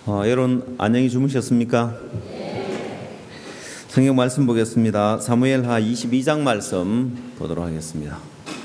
여러분 안녕히 주무셨습니까? 성경 말씀 보겠습니다. 사무엘하 22장 말씀 보도록 하겠습니다.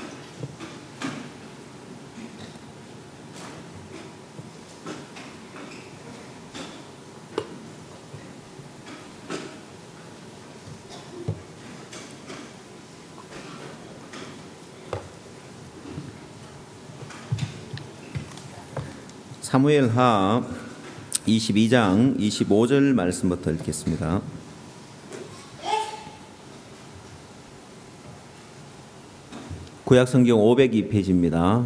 사무엘하 22장 25절 말씀부터 읽겠습니다. 구약성경 502페이지입니다.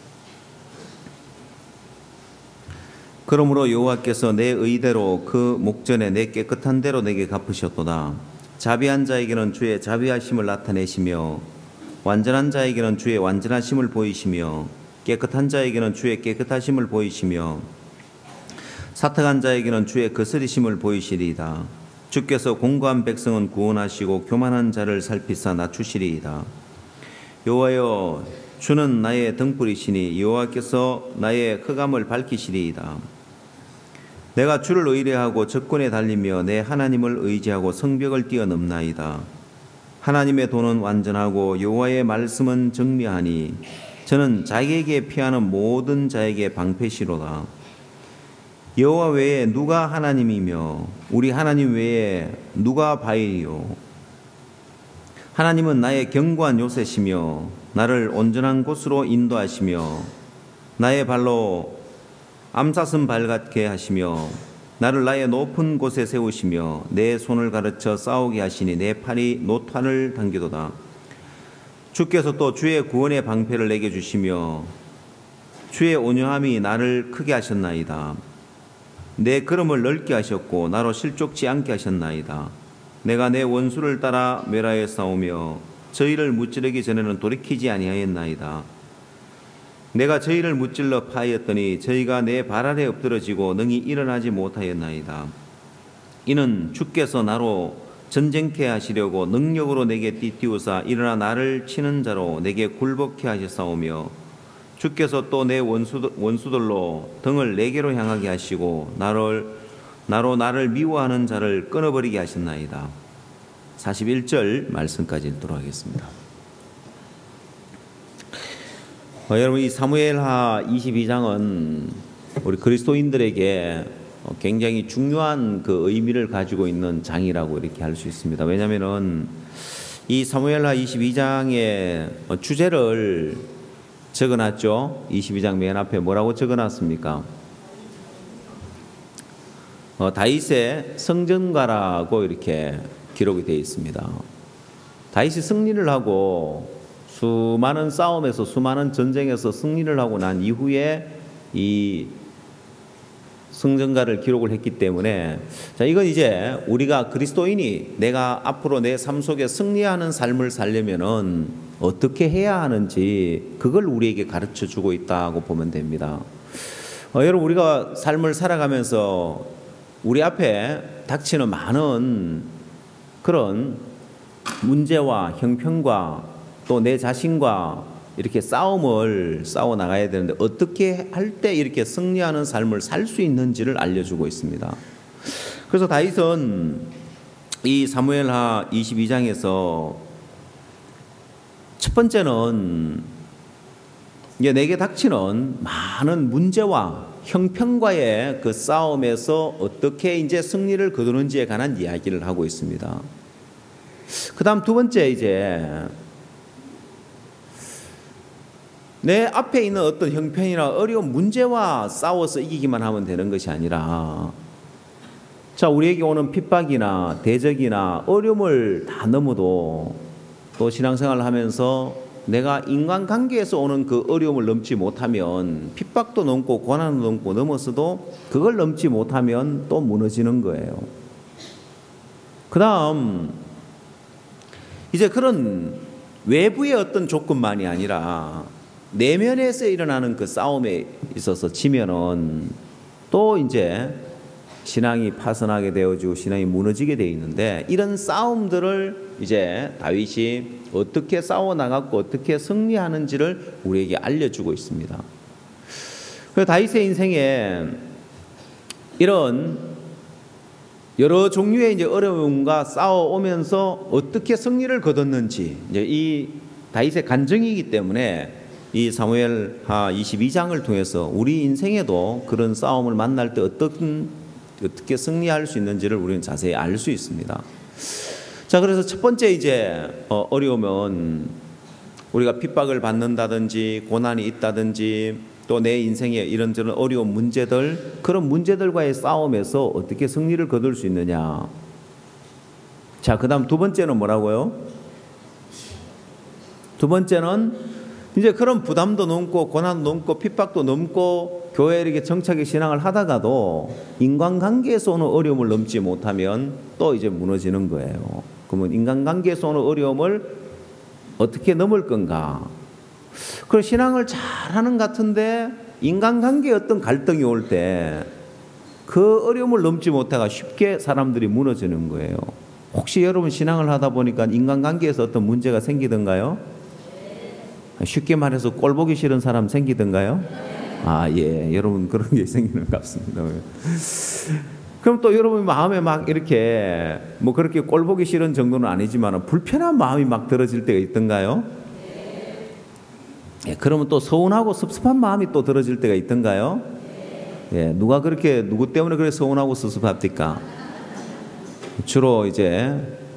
그러므로 여호와께서 내 의대로 그 목전에 내 깨끗한 대로 내게 갚으셨도다. 자비한 자에게는 주의 자비하심을 나타내시며 완전한 자에게는 주의 완전하심을 보이시며 깨끗한 자에게는 주의 깨끗하심을 보이시며 사특한 자에게는 주의 거스리심을 보이시리이다. 주께서 공고한 백성은 구원하시고 교만한 자를 살피사 낮추시리이다. 여호와여, 주는 나의 등불이시니 여호와께서 나의 흑암을 밝히시리이다. 내가 주를 의뢰하고 적군에 달리며 내 하나님을 의지하고 성벽을 뛰어넘나이다. 하나님의 도는 완전하고 여호와의 말씀은 정밀하니 저는 자기에게 피하는 모든 자에게 방패시로다. 여호와 외에 누가 하나님이며 우리 하나님 외에 누가 바위요. 하나님은 나의 견고한 요새시며 나를 온전한 곳으로 인도하시며 나의 발로 암사슴 발 같게 하시며 나를 나의 높은 곳에 세우시며 내 손을 가르쳐 싸우게 하시니 내 팔이 노탄을 당기도다. 주께서 또 주의 구원의 방패를 내게 주시며 주의 온유함이 나를 크게 하셨나이다. 내 걸음을 넓게 하셨고 나로 실족지 않게 하셨나이다. 내가 내 원수를 따라 멸하여 싸우며 저희를 무찌르기 전에는 돌이키지 아니하였나이다. 내가 저희를 무찔러 파하였더니 저희가 내 발 아래 엎드러지고 능히 일어나지 못하였나이다. 이는 주께서 나로 전쟁케 하시려고 능력으로 내게 띠띠우사 일어나 나를 치는 자로 내게 굴복케 하셨사오며 주께서 또 내 원수들로 등을 내게로 향하게 하시고 나로 나를 미워하는 자를 끊어버리게 하셨나이다. 41절 말씀까지 읽도록 하겠습니다. 여러분, 이 사무엘하 22장은 우리 그리스도인들에게 굉장히 중요한 그 의미를 가지고 있는 장이라고 이렇게 할 수 있습니다. 왜냐하면은 이 사무엘하 22장의 주제를 적어놨죠. 22장 맨 앞에 뭐라고 적어놨습니까? 다윗의 성전가라고 이렇게 기록이 되어 있습니다. 다윗이 승리를 하고 수많은 싸움에서 수많은 전쟁에서 승리를 하고 난 이후에 이 성전가를 기록을 했기 때문에 자, 이건 이제 우리가 그리스도인이 내가 앞으로 내 삶 속에 승리하는 삶을 살려면은 어떻게 해야 하는지 그걸 우리에게 가르쳐 주고 있다고 보면 됩니다. 여러분, 우리가 삶을 살아가면서 우리 앞에 닥치는 많은 그런 문제와 형편과 또 내 자신과 이렇게 싸움을 싸워 나가야 되는데 어떻게 할 때 이렇게 승리하는 삶을 살 수 있는지를 알려주고 있습니다. 그래서 다윗은 이 사무엘하 22장에서 첫 번째는 이제 내게 닥치는 많은 문제와 형편과의 그 싸움에서 어떻게 이제 승리를 거두는지에 관한 이야기를 하고 있습니다. 그 다음 두 번째, 이제 내 앞에 있는 어떤 형편이나 어려운 문제와 싸워서 이기기만 하면 되는 것이 아니라 자, 우리에게 오는 핍박이나 대적이나 어려움을 다 넘어도 또 신앙생활을 하면서 내가 인간관계에서 오는 그 어려움을 넘지 못하면 핍박도 넘고 고난도 넘고 넘어서도 그걸 넘지 못하면 또 무너지는 거예요. 그 다음 이제 그런 외부의 어떤 조건만이 아니라 내면에서 일어나는 그 싸움에 있어서 지면은 또 이제 신앙이 파선하게 되어지고 신앙이 무너지게 되어 있는데 이런 싸움들을 이제 다윗이 어떻게 싸워 나갔고 어떻게 승리하는지를 우리에게 알려주고 있습니다. 그래서 다윗의 인생에 이런 여러 종류의 이제 어려움과 싸워오면서 어떻게 승리를 거뒀는지, 이제 이 다윗의 간증이기 때문에 이 사무엘하 22장을 통해서 우리 인생에도 그런 싸움을 만날 때 어떻게 승리할 수 있는지를 우리는 자세히 알 수 있습니다. 자, 그래서 첫 번째 이제 어려움은 우리가 핍박을 받는다든지 고난이 있다든지 또 내 인생에 이런저런 어려운 문제들, 그런 문제들과의 싸움에서 어떻게 승리를 거둘 수 있느냐. 자, 그 다음 두 번째는 뭐라고요? 두 번째는 이제 그런 부담도 넘고 고난도 넘고 핍박도 넘고 교회에 이렇게 정착의 신앙을 하다가도 인간관계에서 오는 어려움을 넘지 못하면 또 이제 무너지는 거예요. 그러면 인간관계에서 오는 어려움을 어떻게 넘을 건가? 그리고 신앙을 잘하는 것 같은데 인간관계에 어떤 갈등이 올 때 그 어려움을 넘지 못하가 쉽게 사람들이 무너지는 거예요. 혹시 여러분 신앙을 하다 보니까 인간관계에서 어떤 문제가 생기던가요? 쉽게 말해서 꼴 보기 싫은 사람 생기던가요? 아, 예, 여러분 그런 게 생기는 것 같습니다. 그럼 또 여러분 마음에 막 이렇게 뭐 그렇게 꼴 보기 싫은 정도는 아니지만 불편한 마음이 막 들어질 때가 있던가요? 예, 그러면 또 서운하고 섭섭한 마음이 또 들어질 때가 있던가요? 예, 누구 때문에 그렇게 서운하고 섭섭합니까? 주로 이제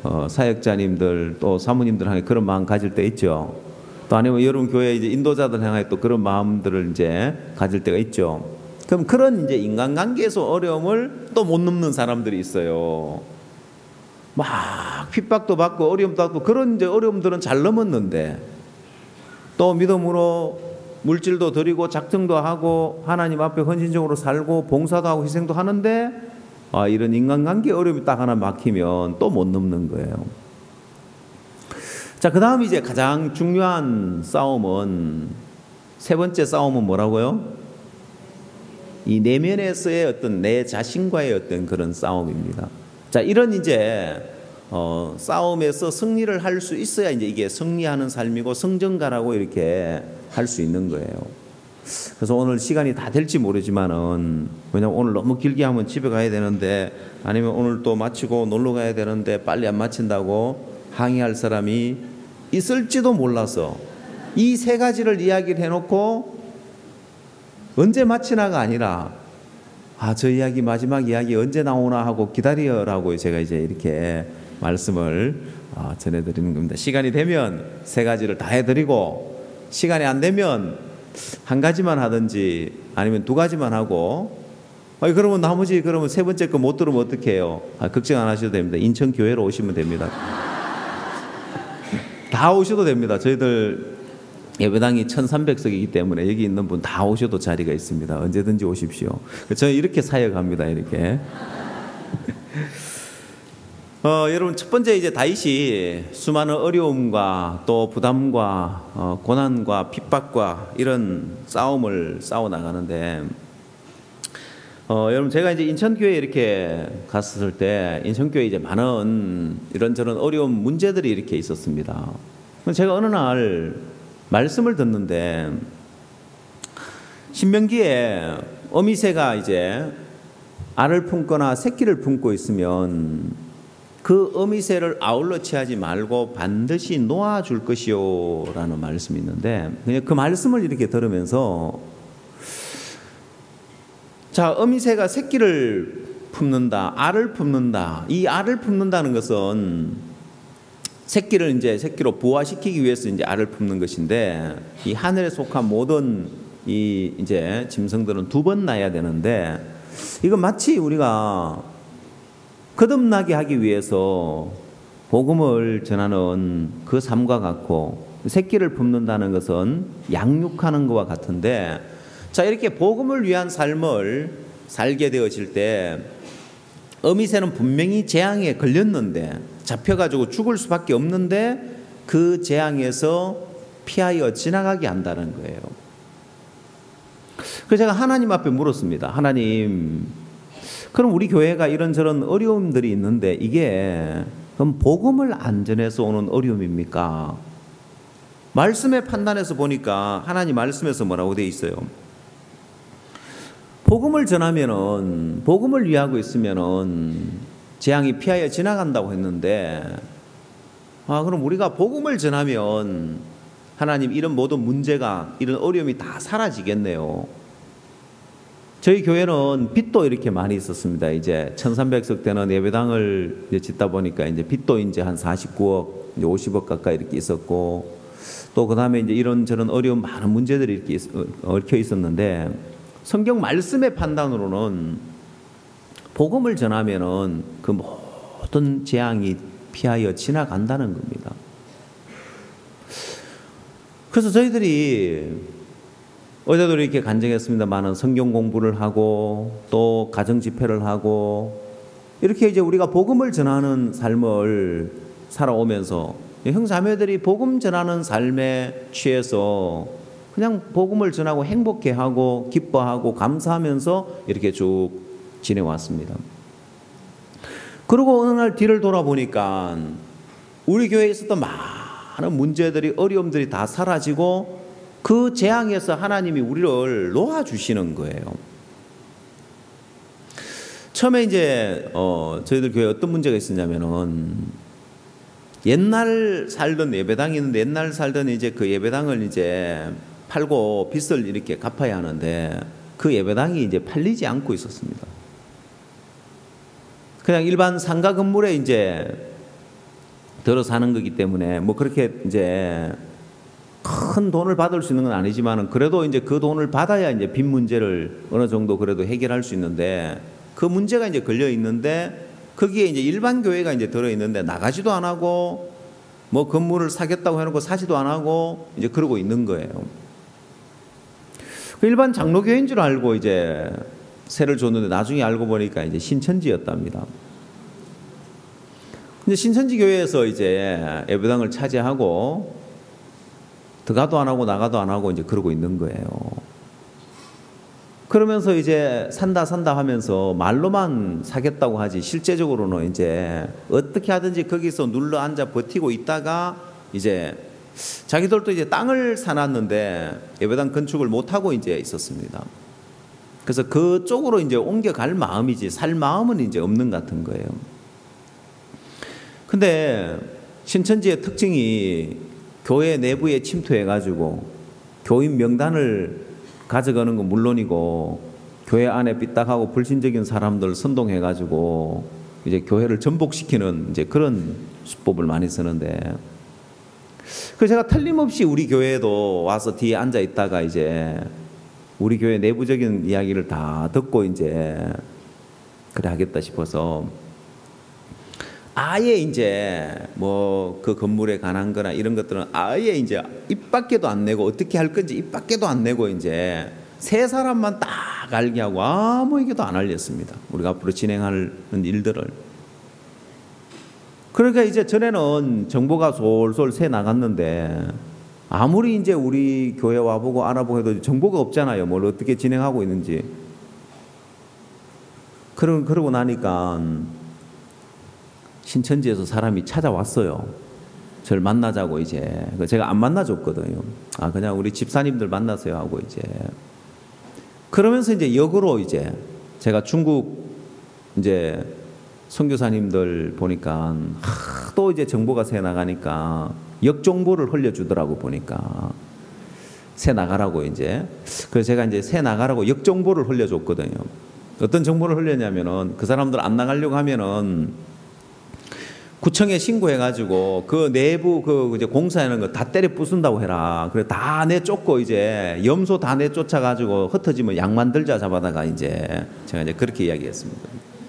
사역자님들 또 사모님들 향해 그런 마음 가질 때 있죠. 또 아니면 여러분 교회 이제 인도자들 향해 또 그런 마음들을 이제 가질 때가 있죠. 그럼 그런 이제 인간관계에서 어려움을 또 못 넘는 사람들이 있어요. 막 핍박도 받고 어려움도 받고 그런 이제 어려움들은 잘 넘었는데 또 믿음으로 물질도 드리고 작정도 하고 하나님 앞에 헌신적으로 살고 봉사도 하고 희생도 하는데 이런 인간관계 어려움이 딱 하나 막히면 또 못 넘는 거예요. 자, 그 다음 이제 가장 중요한 싸움은 세 번째 싸움은 뭐라고요? 이 내면에서의 어떤 내 자신과의 어떤 그런 싸움입니다. 자, 이런 이제 싸움에서 승리를 할 수 있어야 이제 이게 승리하는 삶이고 성전가라고 이렇게 할 수 있는 거예요. 그래서 오늘 시간이 다 될지 모르지만은 왜냐면 오늘 너무 길게 하면 집에 가야 되는데 아니면 오늘 또 마치고 놀러 가야 되는데 빨리 안 마친다고 항의할 사람이 있을지도 몰라서 이 세 가지를 이야기를 해놓고 언제 마치나가 아니라 저 이야기 마지막 이야기 언제 나오나 하고 기다려라고 제가 이제 이렇게 말씀을 전해드리는 겁니다. 시간이 되면 세 가지를 다 해드리고 시간이 안 되면 한 가지만 하든지 아니면 두 가지만 하고 그러면 나머지 그러면 세 번째 거 못 들으면 어떻게 해요? 걱정 안 하셔도 됩니다. 인천 교회로 오시면 됩니다. 다 오셔도 됩니다. 저희들 예배당이 1300석이기 때문에 여기 있는 분 다 오셔도 자리가 있습니다. 언제든지 오십시오. 저는 이렇게 사역합니다. 이렇게. 여러분 첫 번째 이제 다윗이 수많은 어려움과 또 부담과 고난과 핍박과 이런 싸움을 싸워 나가는데 여러분 제가 이제 인천교회에 이렇게 갔을 때 인천교회에 이제 많은 이런저런 어려운 문제들이 이렇게 있었습니다. 제가 어느 날 말씀을 듣는데 신명기에 어미새가 이제 알을 품거나 새끼를 품고 있으면 그 어미새를 아울러 취하지 말고 반드시 놓아줄 것이요 라는 말씀이 있는데 그냥 그 말씀을 이렇게 들으면서 자, 어미새가 새끼를 품는다, 알을 품는다. 이 알을 품는다는 것은 새끼를 이제 새끼로 부화시키기 위해서 이제 알을 품는 것인데 이 하늘에 속한 모든 이 이제 짐승들은 두 번 낳아야 되는데 이거 마치 우리가 거듭나게 하기 위해서 복음을 전하는 그 삶과 같고 새끼를 품는다는 것은 양육하는 것과 같은데 자, 이렇게 복음을 위한 삶을 살게 되어질 때 어미새는 분명히 재앙에 걸렸는데 잡혀가지고 죽을 수밖에 없는데 그 재앙에서 피하여 지나가게 한다는 거예요. 그래서 제가 하나님 앞에 물었습니다. 하나님, 그럼 우리 교회가 이런저런 어려움들이 있는데 이게 그럼 복음을 안 전해서 오는 어려움입니까? 말씀의 판단에서 보니까 하나님 말씀에서 뭐라고 되어 있어요? 복음을 전하면은, 복음을 위하고 있으면은 재앙이 피하여 지나간다고 했는데, 그럼 우리가 복음을 전하면 하나님 이런 모든 문제가, 이런 어려움이 다 사라지겠네요. 저희 교회는 빚도 이렇게 많이 있었습니다. 이제 1300석 되는 예배당을 짓다 보니까 이제 빚도 이제 한 49억, 이제 50억 가까이 이렇게 있었고, 또 그 다음에 이제 이런저런 어려운 많은 문제들이 이렇게 얽혀 있었는데, 성경 말씀의 판단으로는 복음을 전하면은 그 모든 재앙이 피하여 지나간다는 겁니다. 그래서 저희들이 어제도 이렇게 간증했습니다만은 성경 공부를 하고 또 가정 집회를 하고 이렇게 이제 우리가 복음을 전하는 삶을 살아오면서 형제자매들이 복음 전하는 삶에 취해서 그냥 복음을 전하고 행복해하고 기뻐하고 감사하면서 이렇게 쭉 지내왔습니다. 그리고 어느 날 뒤를 돌아보니까 우리 교회에 있었던 많은 문제들이, 어려움들이 다 사라지고 그 재앙에서 하나님이 우리를 놓아주시는 거예요. 처음에 이제 저희들 교회에 어떤 문제가 있었냐면은, 옛날 살던 예배당이 있는데, 옛날 살던 이제 그 예배당을 이제 팔고 빚을 이렇게 갚아야 하는데 그 예배당이 이제 팔리지 않고 있었습니다. 그냥 일반 상가 건물에 이제 들어 사는 거기 때문에 뭐 그렇게 이제 큰 돈을 받을 수 있는 건 아니지만은 그래도 이제 그 돈을 받아야 이제 빚 문제를 어느 정도 그래도 해결할 수 있는데, 그 문제가 이제 걸려 있는데 거기에 이제 일반 교회가 이제 들어 있는데 나가지도 안 하고 뭐 건물을 사겠다고 해놓고 사지도 안 하고 이제 그러고 있는 거예요. 그 일반 장로교회인 줄 알고 이제 세를 줬는데 나중에 알고 보니까 이제 신천지였답니다. 근데 신천지 교회에서 이제 예배당을 차지하고 들어가도 안 하고 나가도 안 하고 이제 그러고 있는 거예요. 그러면서 이제 산다 하면서 말로만 사겠다고 하지 실제적으로는 이제 어떻게 하든지 거기서 눌러 앉아 버티고 있다가 이제 자기들도 이제 땅을 사놨는데 예배당 건축을 못하고 이제 있었습니다. 그래서 그쪽으로 이제 옮겨갈 마음이지 살 마음은 이제 없는 것 같은 거예요. 근데 신천지의 특징이 교회 내부에 침투해가지고 교인 명단을 가져가는 건 물론이고 교회 안에 삐딱하고 불신적인 사람들 선동해가지고 이제 교회를 전복시키는 이제 그런 수법을 많이 쓰는데, 그래서 제가 틀림없이 우리 교회에도 와서 뒤에 앉아 있다가 이제 우리 교회 내부적인 이야기를 다 듣고 이제 그래 하겠다 싶어서 아예 이제 뭐 그 건물에 관한 거나 이런 것들은 아예 이제 입 밖에도 안 내고 어떻게 할 건지 입 밖에도 안 내고 이제 세 사람만 딱 알게 하고 아무 얘기도 안 알렸습니다. 우리가 앞으로 진행하는 일들을. 그러니까 이제 전에는 정보가 솔솔 새 나갔는데 아무리 이제 우리 교회 와보고 알아보고 해도 정보가 없잖아요. 뭘 어떻게 진행하고 있는지. 그러고 나니까 신천지에서 사람이 찾아왔어요. 저를 만나자고 이제. 제가 안 만나줬거든요. 그냥 우리 집사님들 만나세요 하고 이제. 그러면서 이제 역으로 이제 제가 중국 이제 선교사님들 보니까 또 이제 정보가 새 나가니까 역정보를 흘려주더라고 보니까. 새 나가라고 이제. 그래서 제가 이제 새 나가라고 역정보를 흘려줬거든요. 어떤 정보를 흘렸냐면은 그 사람들 안 나가려고 하면은 구청에 신고해가지고 그 내부 그 이제 공사하는 거 다 때려 부순다고 해라. 그래 다 내쫓고 이제 염소 다 내쫓아가지고 흩어지면 양 만들자 잡아다가 이제 제가 이제 그렇게 이야기했습니다.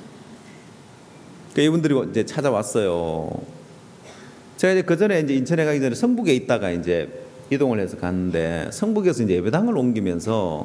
그러니까 이분들이 이제 찾아왔어요. 제가 이제 그 전에 이제 인천에 가기 전에 성북에 있다가 이제 이동을 해서 갔는데 성북에서 이제 예배당을 옮기면서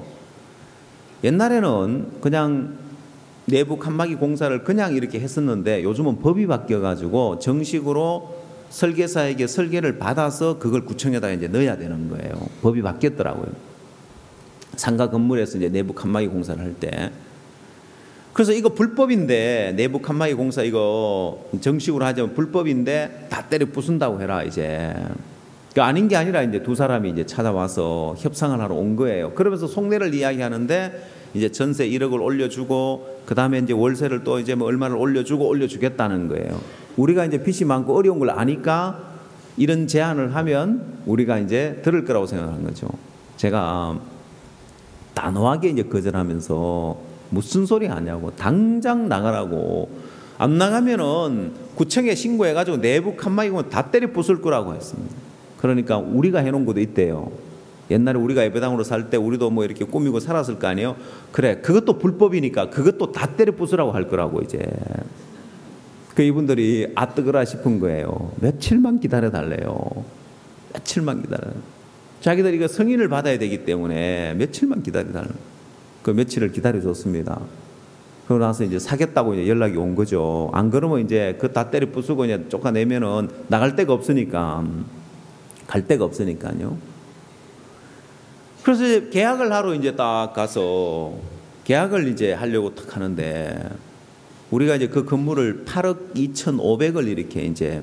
옛날에는 그냥 내부 칸막이 공사를 그냥 이렇게 했었는데 요즘은 법이 바뀌어가지고 정식으로 설계사에게 설계를 받아서 그걸 구청에다가 이제 넣어야 되는 거예요. 법이 바뀌었더라고요. 상가 건물에서 이제 내부 칸막이 공사를 할 때. 그래서 이거 불법인데 내부 칸막이 공사 이거 정식으로 하자면 불법인데 다 때려 부순다고 해라 이제. 그러니까 아닌 게 아니라 이제 두 사람이 이제 찾아와서 협상을 하러 온 거예요. 그러면서 속내를 이야기하는데 이제 전세 1억을 올려주고 그 다음에 이제 월세를 또 이제 뭐 얼마를 올려주겠다는 거예요. 우리가 이제 빚이 많고 어려운 걸 아니까 이런 제안을 하면 우리가 이제 들을 거라고 생각하는 거죠. 제가 단호하게 이제 거절하면서 무슨 소리 하냐고, 당장 나가라고, 안 나가면은 구청에 신고해가지고 내부 칸막이고 다 때려 부술 거라고 했습니다. 그러니까 우리가 해놓은 것도 있대요. 옛날에 우리가 예배당으로 살 때 우리도 뭐 이렇게 꾸미고 살았을 거 아니에요. 그래, 그것도 불법이니까 그것도 다 때려 부수라고 할 거라고. 이제 그 이분들이 뜨거라 싶은 거예요. 며칠만 기다려 달래요. 며칠만 기다려. 자기들이 그 승인을 받아야 되기 때문에 며칠만 기다려 달래. 그 며칠을 기다려 줬습니다. 그러고 나서 이제 사겠다고 이제 연락이 온 거죠. 안 그러면 이제 그 다 때려 부수고 그냥 쫓아내면은 나갈 데가 없으니까, 갈 데가 없으니까요. 그래서 이제 계약을 하러 이제 딱 가서 계약을 이제 하려고 딱 하는데, 우리가 이제 그 건물을 8억 2,500을 이렇게 이제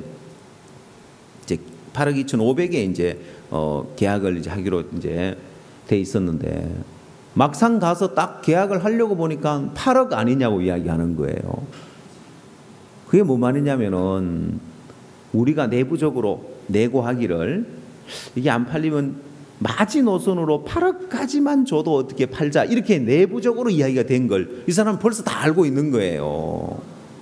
8억 2,500에 이제 계약을 이제 하기로 이제 돼 있었는데, 막상 가서 딱 계약을 하려고 보니까 8억 아니냐고 이야기하는 거예요. 그게 뭐 말이냐면은 우리가 내부적으로 내고하기를 이게 안 팔리면 마지노선으로 8억까지만 줘도 어떻게 팔자, 이렇게 내부적으로 이야기가 된 걸 이 사람은 벌써 다 알고 있는 거예요.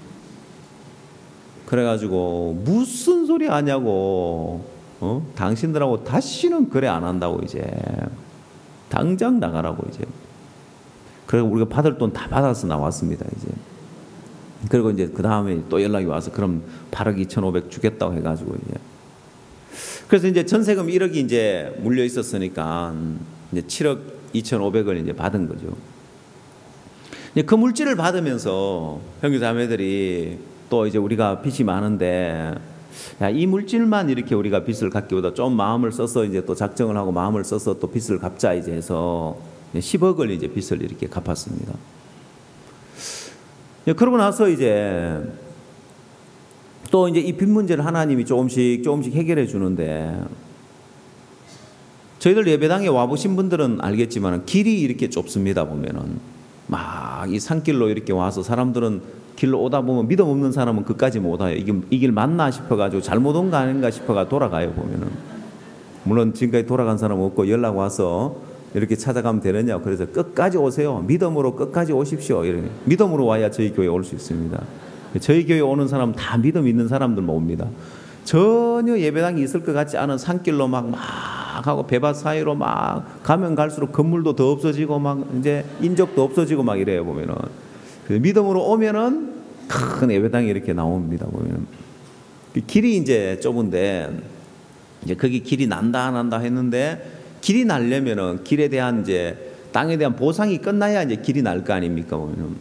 그래가지고 무슨 소리 하냐고, 당신들하고 다시는 거래 안 한다고, 이제 당장 나가라고. 이제 그리고 우리가 받을 돈 다 받아서 나왔습니다. 이제 그리고 이제 그 다음에 또 연락이 와서 그럼 8억 2,500 주겠다고 해가지고, 이제 그래서 이제 전세금 1억이 이제 물려 있었으니까 이제 7억 2,500을 이제 받은 거죠. 이제 그 물질을 받으면서 형제자매들이 또 이제 우리가 빚이 많은데, 야, 이 물질만 이렇게 우리가 빚을 갚기보다 좀 마음을 써서 이제 또 작정을 하고 마음을 써서 또 빚을 갚자 이제 해서 10억을 이제 빚을 이렇게 갚았습니다. 그러고 나서 이제 또 이제 이 빚 문제를 하나님이 조금씩 해결해 주는데, 저희들 예배당에 와보신 분들은 알겠지만 길이 이렇게 좁습니다. 보면은 막 이 산길로 이렇게 와서 사람들은 길로 오다 보면 믿음 없는 사람은 그까지 못 와요. 이 길 맞나 싶어가지고 잘못 온 거 아닌가 싶어가 돌아가요. 보면은 물론 지금까지 돌아간 사람은 없고 연락 와서 이렇게 찾아가면 되느냐. 그래서 끝까지 오세요. 믿음으로 끝까지 오십시오. 이렇게. 믿음으로 와야 저희 교회에 올 수 있습니다. 저희 교회에 오는 사람 다 믿음 있는 사람들만 옵니다. 전혀 예배당이 있을 것 같지 않은 산길로 막 하고 배밭 사이로 막 가면 갈수록 건물도 더 없어지고 막 이제 인적도 없어지고 막 이래요. 보면은 믿음으로 오면은 큰 예배당이 이렇게 나옵니다. 보면 길이 이제 좁은데, 이제 거기 길이 난다 했는데, 길이 나려면은 길에 대한 이제 땅에 대한 보상이 끝나야 이제 길이 날 거 아닙니까? 보면은.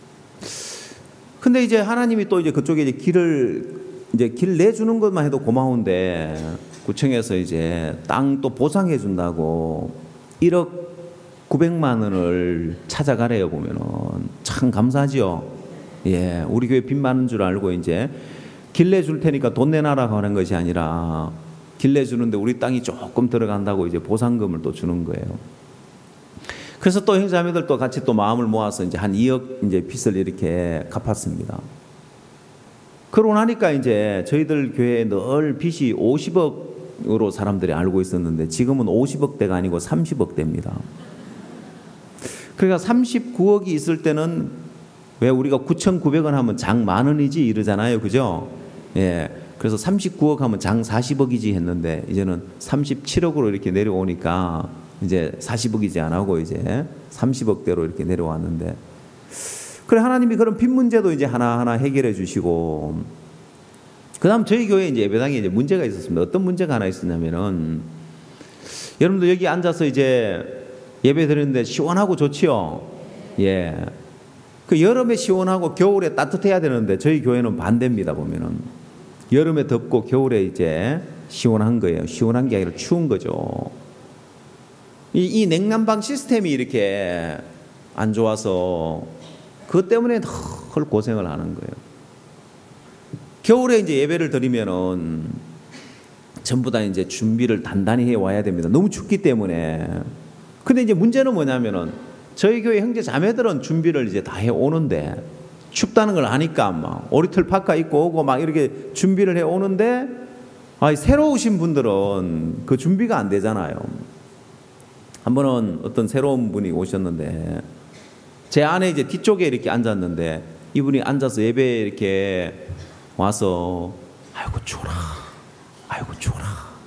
근데 이제 하나님이 또 이제 그쪽에 이제 길 내주는 것만 해도 고마운데, 구청에서 이제 땅 또 보상해 준다고 1억 900만 원을 찾아가래요. 보면은 참 감사하지요. 예, 우리 교회 빚 많은 줄 알고 이제 길 내줄 테니까 돈 내놔라고 하는 것이 아니라 길 내주는데 우리 땅이 조금 들어간다고 이제 보상금을 또 주는 거예요. 그래서 또 형제자매들 또 같이 또 마음을 모아서 이제 한 2억 이제 빚을 이렇게 갚았습니다. 그러고 나니까 이제 저희들 교회에 늘 빚이 50억으로 사람들이 알고 있었는데, 지금은 50억대가 아니고 30억대입니다. 그러니까 39억이 있을 때는 왜 우리가 9,900원 하면 장 만 원이지 이러잖아요. 그죠? 예. 그래서 39억 하면 장 40억이지 했는데, 이제는 37억으로 이렇게 내려오니까 이제 40억이지 안 하고 이제 30억대로 이렇게 내려왔는데, 그래 하나님이 그런 빚 문제도 이제 하나하나 해결해 주시고, 그다음 저희 교회 이제 예배당에 이제 문제가 있었습니다. 어떤 문제가 하나 있었냐면은, 여러분들 여기 앉아서 이제 예배 드리는데 시원하고 좋지요. 예. 그 여름에 시원하고 겨울에 따뜻해야 되는데 저희 교회는 반대입니다. 보면은 여름에 덥고 겨울에 이제 시원한 거예요. 시원한 게 아니라 추운 거죠. 이 냉난방 시스템이 이렇게 안 좋아서 그것 때문에 덜 고생을 하는 거예요. 겨울에 이제 예배를 드리면은 전부 다 이제 준비를 단단히 해 와야 됩니다. 너무 춥기 때문에. 근데 이제 문제는 뭐냐면은 저희 교회 형제 자매들은 준비를 이제 다 해 오는데, 춥다는 걸 아니까 막 오리털 파카 입고 오고 막 이렇게 준비를 해 오는데, 새로 오신 분들은 그 준비가 안 되잖아요. 한 번은 어떤 새로운 분이 오셨는데, 제 안에 이제 뒤쪽에 이렇게 앉았는데, 이분이 앉아서 예배에 이렇게 와서 아이고 추워라, 아이고 추워라.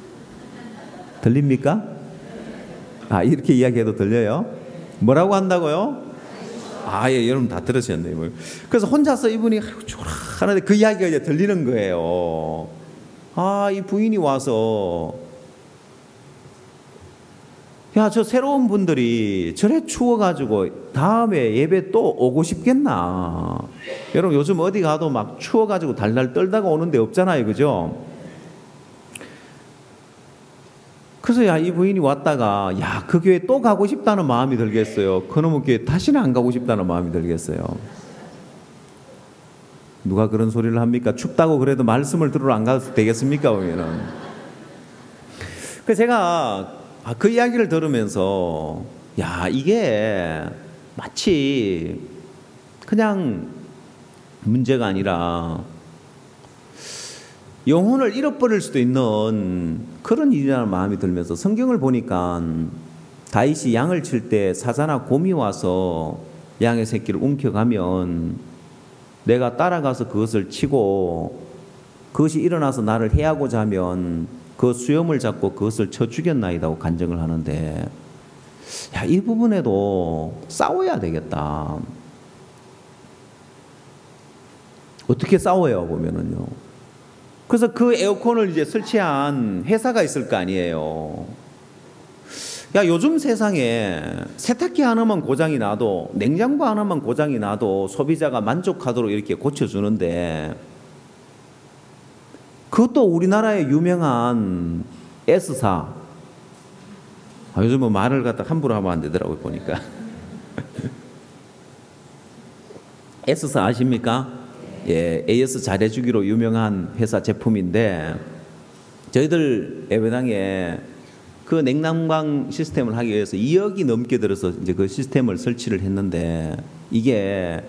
들립니까? 이렇게 이야기해도 들려요? 뭐라고 한다고요? 예, 여러분 다 들으셨네요. 그래서 혼자서 이분이 아이고 추워라 하는데 그 이야기가 이제 들리는 거예요. 이 부인이 와서, 야, 저 새로운 분들이 저래 추워가지고 다음에 예배 또 오고 싶겠나? 여러분 요즘 어디 가도 막 추워가지고 달달 떨다가 오는 데 없잖아요, 그죠? 그래서 이 부인이 왔다가 그 교회 또 가고 싶다는 마음이 들겠어요? 그놈의 교회 다시는 안 가고 싶다는 마음이 들겠어요? 누가 그런 소리를 합니까? 춥다고 그래도 말씀을 들으러 안 가도 되겠습니까? 보면은. 그래서 제가 그 이야기를 들으면서 이게 마치 그냥 문제가 아니라 영혼을 잃어버릴 수도 있는 그런 일이라는 마음이 들면서, 성경을 보니까 다윗이 양을 칠 때 사자나 곰이 와서 양의 새끼를 움켜가면 내가 따라가서 그것을 치고 그것이 일어나서 나를 해하고자 하면 그 수염을 잡고 그것을 쳐 죽였나이다고 간증을 하는데, 이 부분에도 싸워야 되겠다. 어떻게 싸워요 보면은요. 그래서 그 에어컨을 이제 설치한 회사가 있을 거 아니에요. 요즘 세상에 세탁기 하나만 고장이 나도, 냉장고 하나만 고장이 나도 소비자가 만족하도록 이렇게 고쳐주는데, 그것도 우리나라의 유명한 S사, 요즘은 말을 갖다 함부로 하면 안 되더라고요, 보니까. S사 아십니까? 예, AS 잘해주기로 유명한 회사 제품인데, 저희들 예배당에 그 냉난방 시스템을 하기 위해서 2억이 넘게 들어서 이제 그 시스템을 설치를 했는데, 이게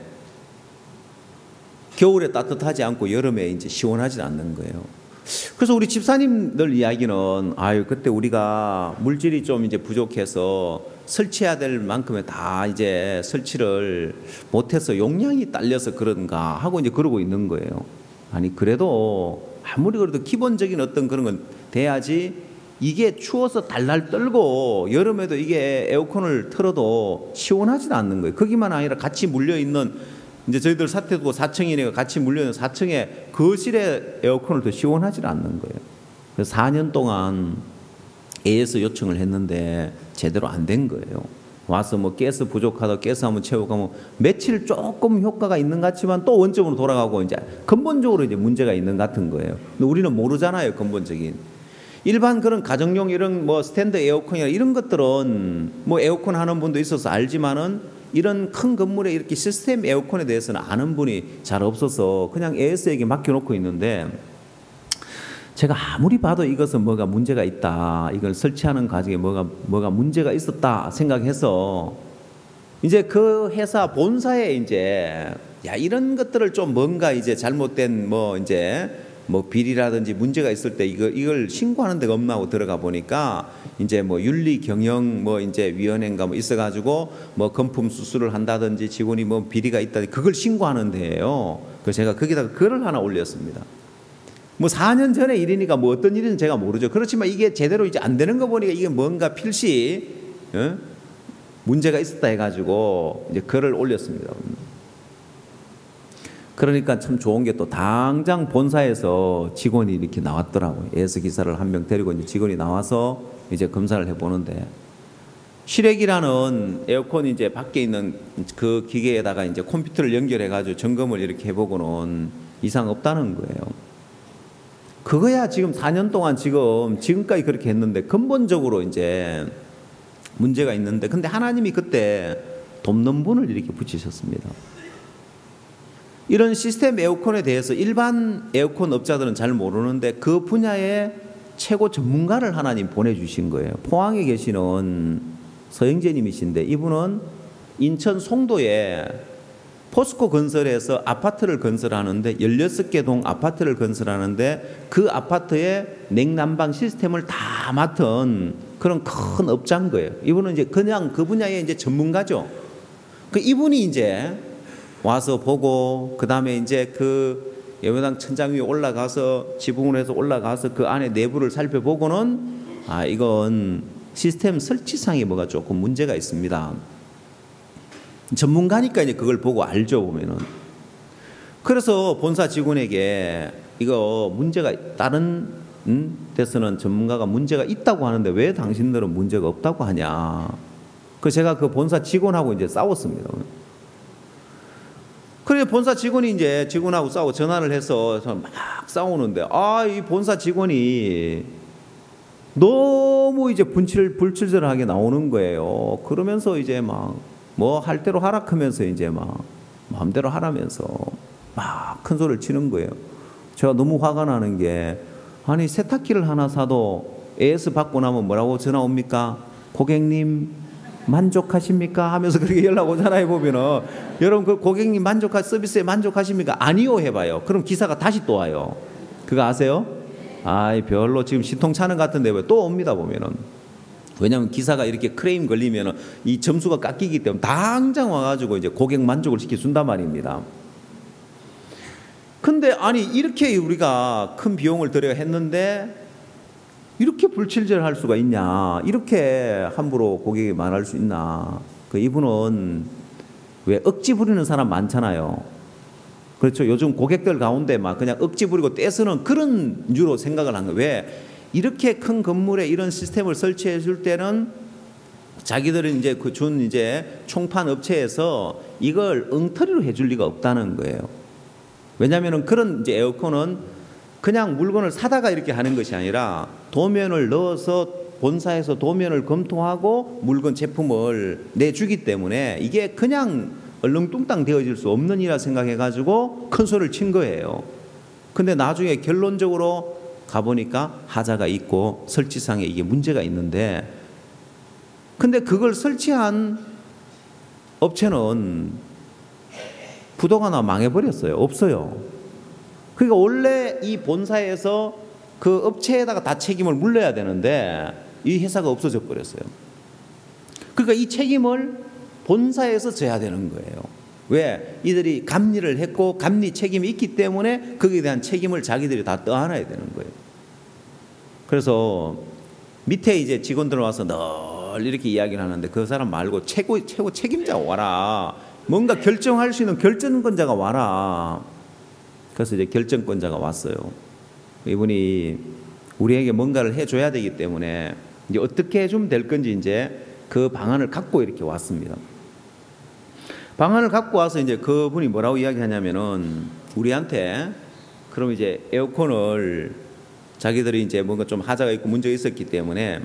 겨울에 따뜻하지 않고 여름에 이제 시원하지 않는 거예요. 그래서 우리 집사님들 이야기는 그때 우리가 물질이 좀 이제 부족해서 설치해야 될 만큼의 다 이제 설치를 못해서 용량이 딸려서 그런가 하고 이제 그러고 있는 거예요. 그래도 아무리 그래도 기본적인 어떤 그런 건 돼야지. 이게 추워서 달달 떨고 여름에도 이게 에어컨을 틀어도 시원하지는 않는 거예요. 거기만 아니라 같이 물려있는, 이제 저희들 사태도 4층이니까 같이 물려있는 4층에 거실에 에어컨을 더 시원하지는 않는 거예요. 그래서 4년 동안 AS 요청을 했는데 제대로 안 된 거예요. 와서 뭐 가스 부족하다, 가스 한번 채우고 가면 며칠 조금 효과가 있는 것 같지만 또 원점으로 돌아가고 이제 근본적으로 이제 문제가 있는 것 같은 거예요. 근데 우리는 모르잖아요, 근본적인. 일반 그런 가정용 이런 뭐 스탠드 에어컨이나 이런 것들은 뭐 에어컨 하는 분도 있어서 알지만은 이런 큰 건물에 이렇게 시스템 에어컨에 대해서는 아는 분이 잘 없어서 그냥 AS에게 맡겨놓고 있는데, 제가 아무리 봐도 이것은 뭐가 문제가 있다, 이걸 설치하는 과정에 뭐가 문제가 있었다 생각해서 이제 그 회사 본사에 이제 이런 것들을 좀 뭔가 이제 잘못된 뭐 비리라든지 문제가 있을 때 이걸 신고하는 데가 없나 하고 들어가 보니까 이제 뭐 윤리 경영 이제 위원회인가 있어가지고 뭐 건품 수수를 한다든지 직원이 뭐 비리가 있다든지 그걸 신고하는 데예요. 그래서 제가 거기다가 글을 하나 올렸습니다. 뭐 4년 전에 일이니까 뭐 어떤 일인지 제가 모르죠. 그렇지만 이게 제대로 이제 안 되는 거 보니까 이게 뭔가 필시 문제가 있었다 해가지고 이제 글을 올렸습니다. 그러니까 참 좋은 게 또 당장 본사에서 직원이 이렇게 나왔더라고요. AS 기사를 한 명 데리고 이제 직원이 나와서 이제 검사를 해보는데, 실외기라는 에어컨이 이제 밖에 있는 그 기계에다가 이제 컴퓨터를 연결해가지고 점검을 이렇게 해보고는 이상 없다는 거예요. 그거야 지금 4년 동안 지금까지 그렇게 했는데 근본적으로 이제 문제가 있는데, 근데 하나님이 그때 돕는 분을 이렇게 붙이셨습니다. 이런 시스템 에어컨에 대해서 일반 에어컨 업자들은 잘 모르는데 그 분야의 최고 전문가를 하나님 보내주신 거예요. 포항에 계시는 서영재님이신데, 이분은 인천 송도에 포스코 건설에서 아파트를 건설하는데 16개 동 아파트를 건설하는데 그 아파트의 냉난방 시스템을 다 맡은 그런 큰 업자인 거예요. 이분은 이제 그냥 그 분야의 이제 전문가죠. 그 이분이 이제 와서 보고 그다음에 이제 그 예배당 천장 위에 올라가서 지붕으로 해서 올라가서 그 안에 내부를 살펴보고는 이건 시스템 설치상에 뭐가 조금 문제가 있습니다. 전문가니까 이제 그걸 보고 알죠, 보면은. 그래서 본사 직원에게 이거 문제가 다른 데서는 전문가가 문제가 있다고 하는데 왜 당신들은 문제가 없다고 하냐. 그래서 제가 그 본사 직원하고 이제 싸웠습니다. 그래서 본사 직원이 이제 직원하고 싸우고 전화를 해서 막 싸우는데 이 본사 직원이 너무 이제 불친절하게 나오는 거예요. 그러면서 이제 막 뭐 할 대로 하락하면서 이제 막 마음대로 하라면서 막 큰 소리를 치는 거예요. 제가 너무 화가 나는 게 아니 세탁기를 하나 사도 AS 받고 나면 뭐라고 전화 옵니까? 고객님 만족하십니까? 하면서 그렇게 연락 오잖아요. 보면은 여러분 그 고객님 서비스에 만족하십니까? 아니요 해봐요. 그럼 기사가 다시 또 와요. 그거 아세요? 별로 지금 시통차는 같은데 왜 또 옵니다 보면은. 왜냐하면 기사가 이렇게 크레임 걸리면 이 점수가 깎이기 때문에 당장 와가지고 이제 고객 만족을 시켜준단 말입니다. 근데 아니 이렇게 우리가 큰 비용을 들여 했는데 이렇게 불친절할 수가 있냐, 이렇게 함부로 고객이 말할 수 있나. 이분은 왜 억지 부리는 사람 많잖아요. 그렇죠. 요즘 고객들 가운데 막 그냥 억지 부리고 떼쓰는 그런 유로 생각을 한 거예요. 왜? 이렇게 큰 건물에 이런 시스템을 설치해 줄 때는 자기들은 이제 준 이제 총판 업체에서 이걸 엉터리로 해줄 리가 없다는 거예요. 왜냐하면은 그런 이제 에어컨은 그냥 물건을 사다가 이렇게 하는 것이 아니라 도면을 넣어서 본사에서 도면을 검토하고 물건 제품을 내주기 때문에 이게 그냥 얼렁뚱땅 되어질 수 없는 일이라 생각해가지고 큰 소리를 친 거예요. 근데 나중에 결론적으로 가보니까 하자가 있고 설치상에 이게 문제가 있는데, 근데 그걸 설치한 업체는 부도가 나 망해버렸어요. 없어요. 그러니까 원래 이 본사에서 그 업체에다가 다 책임을 물려야 되는데 이 회사가 없어져 버렸어요. 그러니까 이 책임을 본사에서 져야 되는 거예요. 왜? 이들이 감리를 했고 감리 책임이 있기 때문에 거기에 대한 책임을 자기들이 다 떠안아야 되는 거예요. 그래서 밑에 이제 직원들 와서 늘 이렇게 이야기를 하는데 그 사람 말고 최고 책임자가 와라. 뭔가 결정할 수 있는 결정권자가 와라. 그래서 이제 결정권자가 왔어요. 이분이 우리에게 뭔가를 해줘야 되기 때문에 이제 어떻게 해주면 될 건지 이제 그 방안을 갖고 이렇게 왔습니다. 방안을 갖고 와서 이제 그분이 뭐라고 이야기하냐면은 우리한테 그럼 이제 에어컨을 자기들이 이제 뭔가 좀 하자가 있고 문제가 있었기 때문에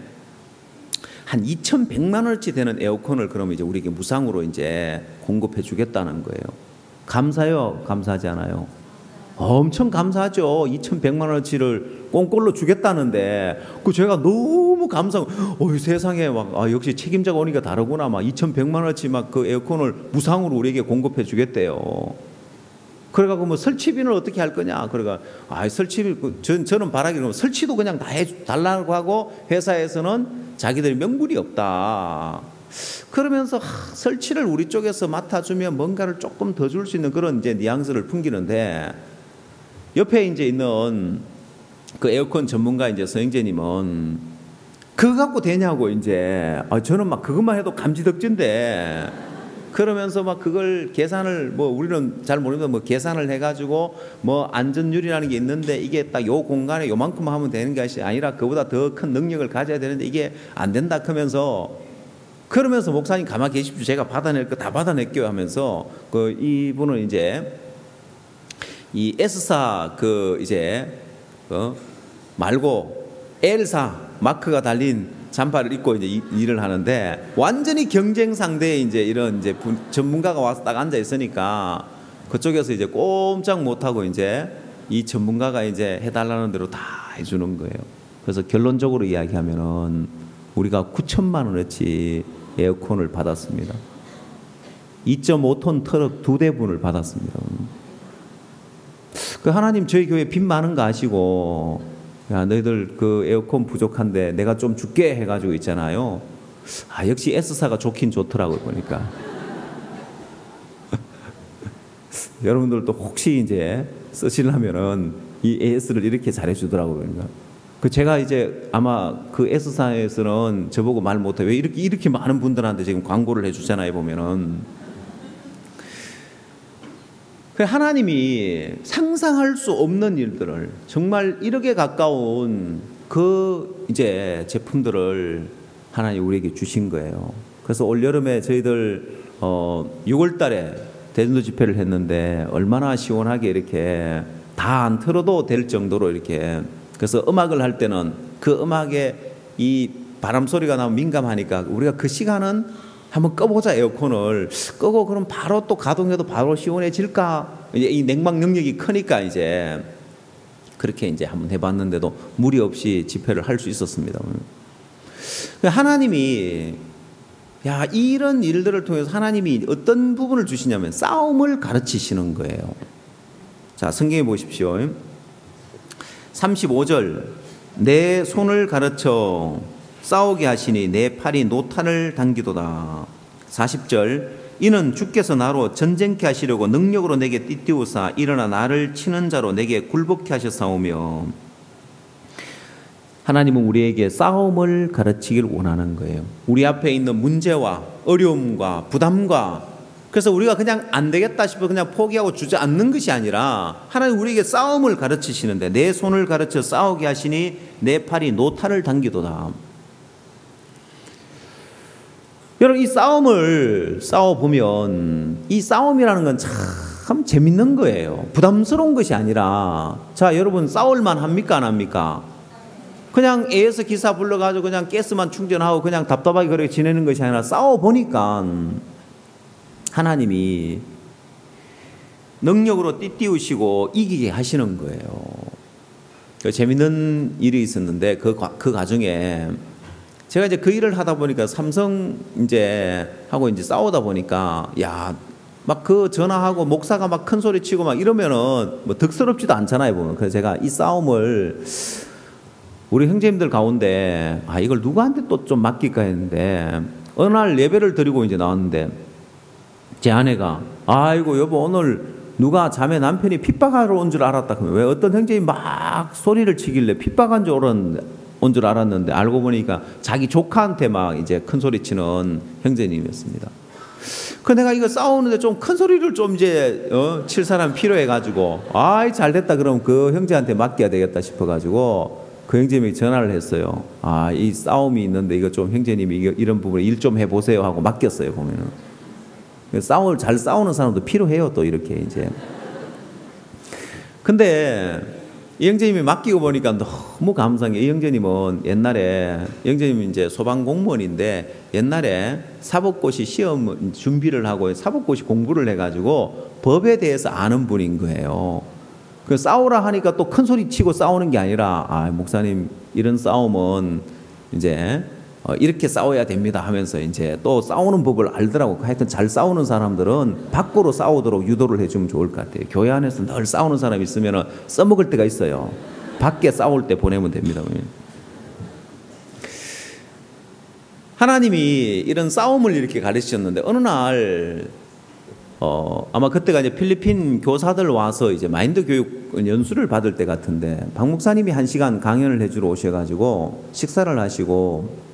한 2,100만 원어치 되는 에어컨을 그럼 이제 우리에게 무상으로 이제 공급해 주겠다는 거예요. 감사해요? 감사하지 않아요? 엄청 감사하죠. 2,100만 원어치를 꽁꼴로 주겠다는데 그 제가 너무 감사하고 세상에 막 역시 책임자가 오니까 다르구나. 막 2,100만 원어치 막 그 에어컨을 무상으로 우리에게 공급해 주겠대요. 그래가지고 뭐 설치비는 어떻게 할 거냐. 그래가 설치비 저는 바라기로 설치도 그냥 다 해달라고 하고 회사에서는 자기들이 명분이 없다. 그러면서 설치를 우리 쪽에서 맡아주면 뭔가를 조금 더 줄 수 있는 그런 이제 뉘앙스를 풍기는데 옆에 이제 있는 그 에어컨 전문가 이제 서영재님은 그거 갖고 되냐고 이제 저는 막 그것만 해도 감지덕진데 그러면서 막 그걸 계산을 뭐 우리는 잘 모르는데 뭐 계산을 해가지고 뭐 안전율이라는 게 있는데 이게 딱 요 공간에 요만큼 하면 되는 것이 아니라 그보다 더 큰 능력을 가져야 되는데 이게 안 된다 하면서 그러면서 목사님 가만히 계십시오. 제가 받아낼 거 다 받아낼게요 하면서 그 이분은 이제 이 S사 그 이제 말고 L사 마크가 달린 잠바를 입고 이제 일을 하는데 완전히 경쟁 상대에 이제 이런 이제 전문가가 와서 딱 앉아 있으니까 그쪽에서 이제 꼼짝 못하고 이제 이 전문가가 이제 해달라는 대로 다 해주는 거예요. 그래서 결론적으로 이야기하면은 우리가 9천만 원어치 에어컨을 받았습니다. 2.5톤 트럭 2대분을 받았습니다. 그 하나님 저희 교회 빚 많은 거 아시고, 야, 너희들 그 에어컨 부족한데 내가 좀 줄게 해가지고 있잖아요. 아, 역시 S사가 좋긴 좋더라고요, 보니까. 여러분들도 혹시 이제 쓰시려면은 이 AS를 이렇게 잘해주더라고요. 그러니까. 그 제가 이제 아마 그 S사에서는 저보고 말 못해. 왜 이렇게 많은 분들한테 지금 광고를 해주잖아요, 보면은. 하나님이 상상할 수 없는 일들을 정말 1억에 가까운 그 이제 제품들을 하나님 우리에게 주신 거예요. 그래서 올 여름에 저희들 6월 달에 대전도 집회를 했는데 얼마나 시원하게 이렇게 다 안 틀어도 될 정도로 이렇게, 그래서 음악을 할 때는 그 음악에 이 바람 소리가 나면 민감하니까 우리가 그 시간은 한번 꺼보자, 에어컨을 끄고 그럼 바로 또 가동해도 바로 시원해질까? 이제 이 냉방 능력이 크니까 이제 그렇게 이제 한번 해봤는데도 무리 없이 집회를 할 수 있었습니다. 하나님이 이런 일들을 통해서 하나님이 어떤 부분을 주시냐면 싸움을 가르치시는 거예요. 자, 성경에 보십시오. 35절, 내 손을 가르쳐 싸우게 하시니 내 팔이 노탄을 당기도다. 40절, 이는 주께서 나로 전쟁케 하시려고 능력으로 내게 띠띠우사 일어나 나를 치는 자로 내게 굴복케 하셨사오며. 하나님은 우리에게 싸움을 가르치길 원하는 거예요. 우리 앞에 있는 문제와 어려움과 부담과, 그래서 우리가 그냥 안 되겠다 싶어 그냥 포기하고 주저앉는 것이 아니라 하나님 우리에게 싸움을 가르치시는데 내 손을 가르쳐 싸우게 하시니 내 팔이 노탄을 당기도다. 여러분, 이 싸움을 싸워보면 이 싸움이라는 건 참 재밌는 거예요. 부담스러운 것이 아니라, 자, 여러분 싸울만 합니까, 안 합니까? 그냥 AS 기사 불러가지고 그냥 가스만 충전하고 그냥 답답하게 그렇게 지내는 것이 아니라 싸워보니까 하나님이 능력으로 띠띠우시고 이기게 하시는 거예요. 재밌는 일이 있었는데 그 과정에 제가 이제 그 일을 하다 보니까 삼성 이제 하고 이제 싸우다 보니까 막 그 전화하고 목사가 막 큰 소리 치고 막 이러면은 뭐 득스럽지도 않잖아요, 보면. 그래서 제가 이 싸움을 우리 형제님들 가운데 이걸 누구한테 또 좀 맡길까 했는데 어느 날 예배를 드리고 이제 나왔는데 제 아내가 아이고 여보 오늘 누가 자매 남편이 핍박하러 온 줄 알았다. 왜 어떤 형제님이 막 소리를 치길래 핍박한 줄 온 줄 알았는데 알고 보니까 자기 조카한테 막 이제 큰 소리 치는 형제님이었습니다. 그 내가 이거 싸우는데 좀 큰 소리를 좀 이제 칠 사람 필요해가지고 잘 됐다 그럼 그 형제한테 맡겨야 되겠다 싶어가지고 그 형제님이 전화를 했어요. 이 싸움이 있는데 이거 좀 형제님이 이런 부분에 일 좀 해보세요 하고 맡겼어요. 보면은 잘 싸우는 사람도 필요해요. 또 이렇게 이제. 근데 이 형제님이 맡기고 보니까 너무 감사한 게, 이 형제님은 옛날에, 이 형제님이 이제 소방공무원인데 옛날에 사법고시 시험 준비를 하고 사법고시 공부를 해가지고 법에 대해서 아는 분인 거예요. 그 싸우라 하니까 또 큰 소리 치고 싸우는 게 아니라 목사님 이런 싸움은 이제 이렇게 싸워야 됩니다 하면서 이제 또 싸우는 법을 알더라고. 하여튼 잘 싸우는 사람들은 밖으로 싸우도록 유도를 해주면 좋을 것 같아요. 교회 안에서 늘 싸우는 사람이 있으면 써먹을 때가 있어요. 밖에 싸울 때 보내면 됩니다. 하나님이 이런 싸움을 이렇게 가르치셨는데 어느 날 아마 그때가 이제 필리핀 교사들 와서 이제 마인드 교육 연수를 받을 때 같은데 박 목사님이 1시간 강연을 해주러 오셔가지고 식사를 하시고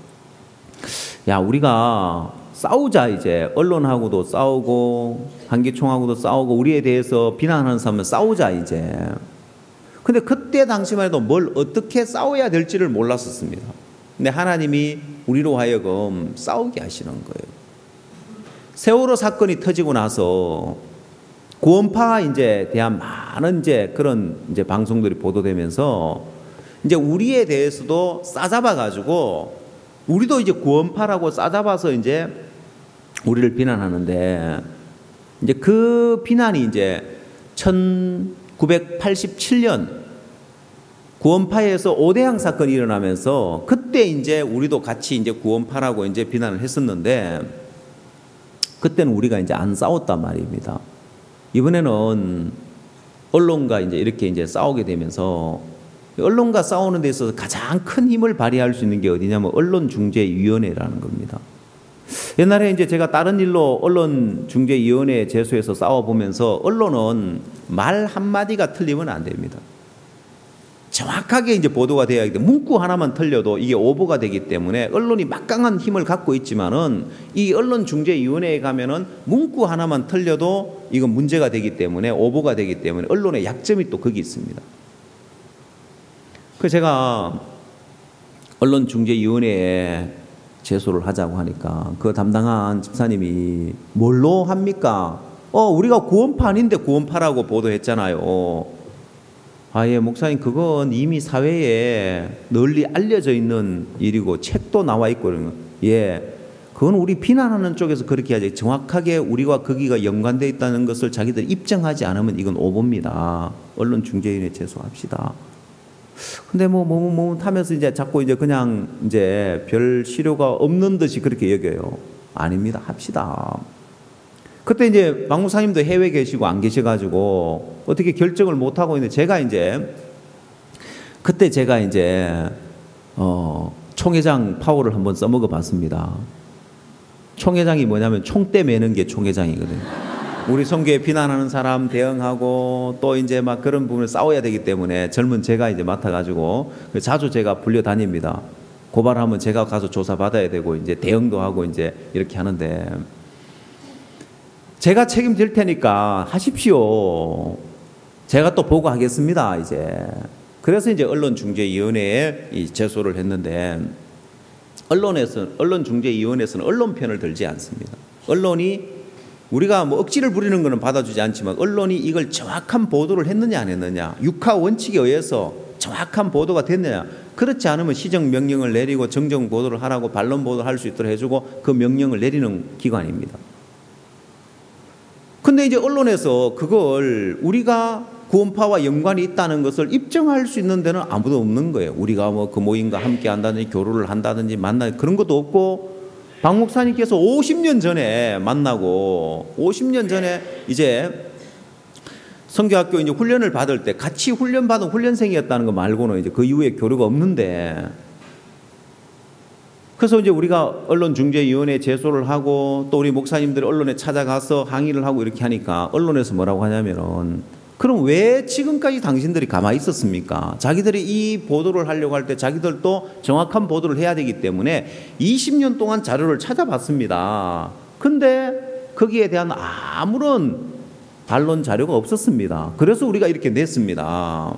우리가 싸우자, 이제 언론하고도 싸우고 한기총하고도 싸우고 우리에 대해서 비난하는 사람은 싸우자 이제. 근데 그때 당시만 해도 뭘 어떻게 싸워야 될지를 몰랐었습니다. 근데 하나님이 우리로 하여금 싸우게 하시는 거예요. 세월호 사건이 터지고 나서 구원파 이제 대한 많은 이제 그런 이제 방송들이 보도되면서 이제 우리에 대해서도 싸잡아 가지고 우리도 이제 구원파라고 싸잡아서 이제 우리를 비난하는데, 이제 그 비난이 이제 1987년 구원파에서 오대양 사건이 일어나면서 그때 이제 우리도 같이 이제 구원파라고 이제 비난을 했었는데, 그때는 우리가 이제 안 싸웠단 말입니다. 이번에는 언론과 이제 이렇게 이제 싸우게 되면서 언론과 싸우는 데 있어서 가장 큰 힘을 발휘할 수 있는 게 어디냐면 언론중재위원회라는 겁니다. 옛날에 이제 제가 다른 일로 언론중재위원회 제소해서 싸워보면서 언론은 말 한마디가 틀리면 안 됩니다. 정확하게 이제 보도가 돼야 하기 때문에 문구 하나만 틀려도 이게 오보가 되기 때문에 언론이 막강한 힘을 갖고 있지만은 이 언론중재위원회에 가면은 문구 하나만 틀려도 이건 문제가 되기 때문에 오보가 되기 때문에 언론의 약점이 또 거기 있습니다. 그래서 제가 언론중재위원회에 제소를 하자고 하니까 그 담당한 집사님이 뭘로 합니까? 우리가 구원파인데 구원파라고 보도했잖아요. 예, 목사님, 그건 이미 사회에 널리 알려져 있는 일이고 책도 나와 있고 그런 거. 예, 그건 우리 비난하는 쪽에서 그렇게 하지. 정확하게 우리와 거기가 연관되어 있다는 것을 자기들 입증하지 않으면 이건 오보입니다. 언론중재위원회 제소합시다. 근데 하면서 이제 자꾸 이제 그냥 이제 별 실효가 없는 듯이 그렇게 여겨요. 아닙니다. 합시다. 그때 이제 박 목사님도 해외 계시고 안 계셔가지고 어떻게 결정을 못 하고 있는데 그때 제가 이제 총회장 파워를 한번 써먹어 봤습니다. 총회장이 뭐냐면 총대 매는 게 총회장이거든요. 우리 선교에 비난하는 사람 대응하고 또 이제 막 그런 부분을 싸워야 되기 때문에 젊은 제가 이제 맡아가지고 자주 제가 불려 다닙니다. 고발하면 제가 가서 조사 받아야 되고 이제 대응도 하고 이제 이렇게 하는데 제가 책임질 테니까 하십시오. 제가 또 보고하겠습니다. 이제 그래서 이제 언론중재위원회에 제소를 했는데 언론중재위원회에서는 언론 편을 들지 않습니다. 언론이 우리가 억지를 부리는 것은 받아주지 않지만 언론이 이걸 정확한 보도를 했느냐 안 했느냐, 육하 원칙에 의해서 정확한 보도가 됐느냐, 그렇지 않으면 시정 명령을 내리고 정정 보도를 하라고 반론 보도를 할 수 있도록 해주고 그 명령을 내리는 기관입니다. 근데 이제 언론에서 그걸 우리가 구원파와 연관이 있다는 것을 입증할 수 있는 데는 아무도 없는 거예요. 우리가 그 모임과 함께 한다든지 교류를 한다든지 그런 것도 없고, 박 목사님께서 50년 전에 만나고 50년 전에 이제 선교학교 이제 훈련을 받을 때 같이 훈련받은 훈련생이었다는 거 말고는 이제 그 이후에 교류가 없는데, 그래서 이제 우리가 언론중재위원회에 제소를 하고 또 우리 목사님들이 언론에 찾아가서 항의를 하고 이렇게 하니까 언론에서 뭐라고 하냐면은, 그럼 왜 지금까지 당신들이 가만히 있었습니까? 자기들이 이 보도를 하려고 할 때 자기들도 정확한 보도를 해야 되기 때문에 20년 동안 자료를 찾아봤습니다. 근데 거기에 대한 아무런 반론 자료가 없었습니다. 그래서 우리가 이렇게 냈습니다.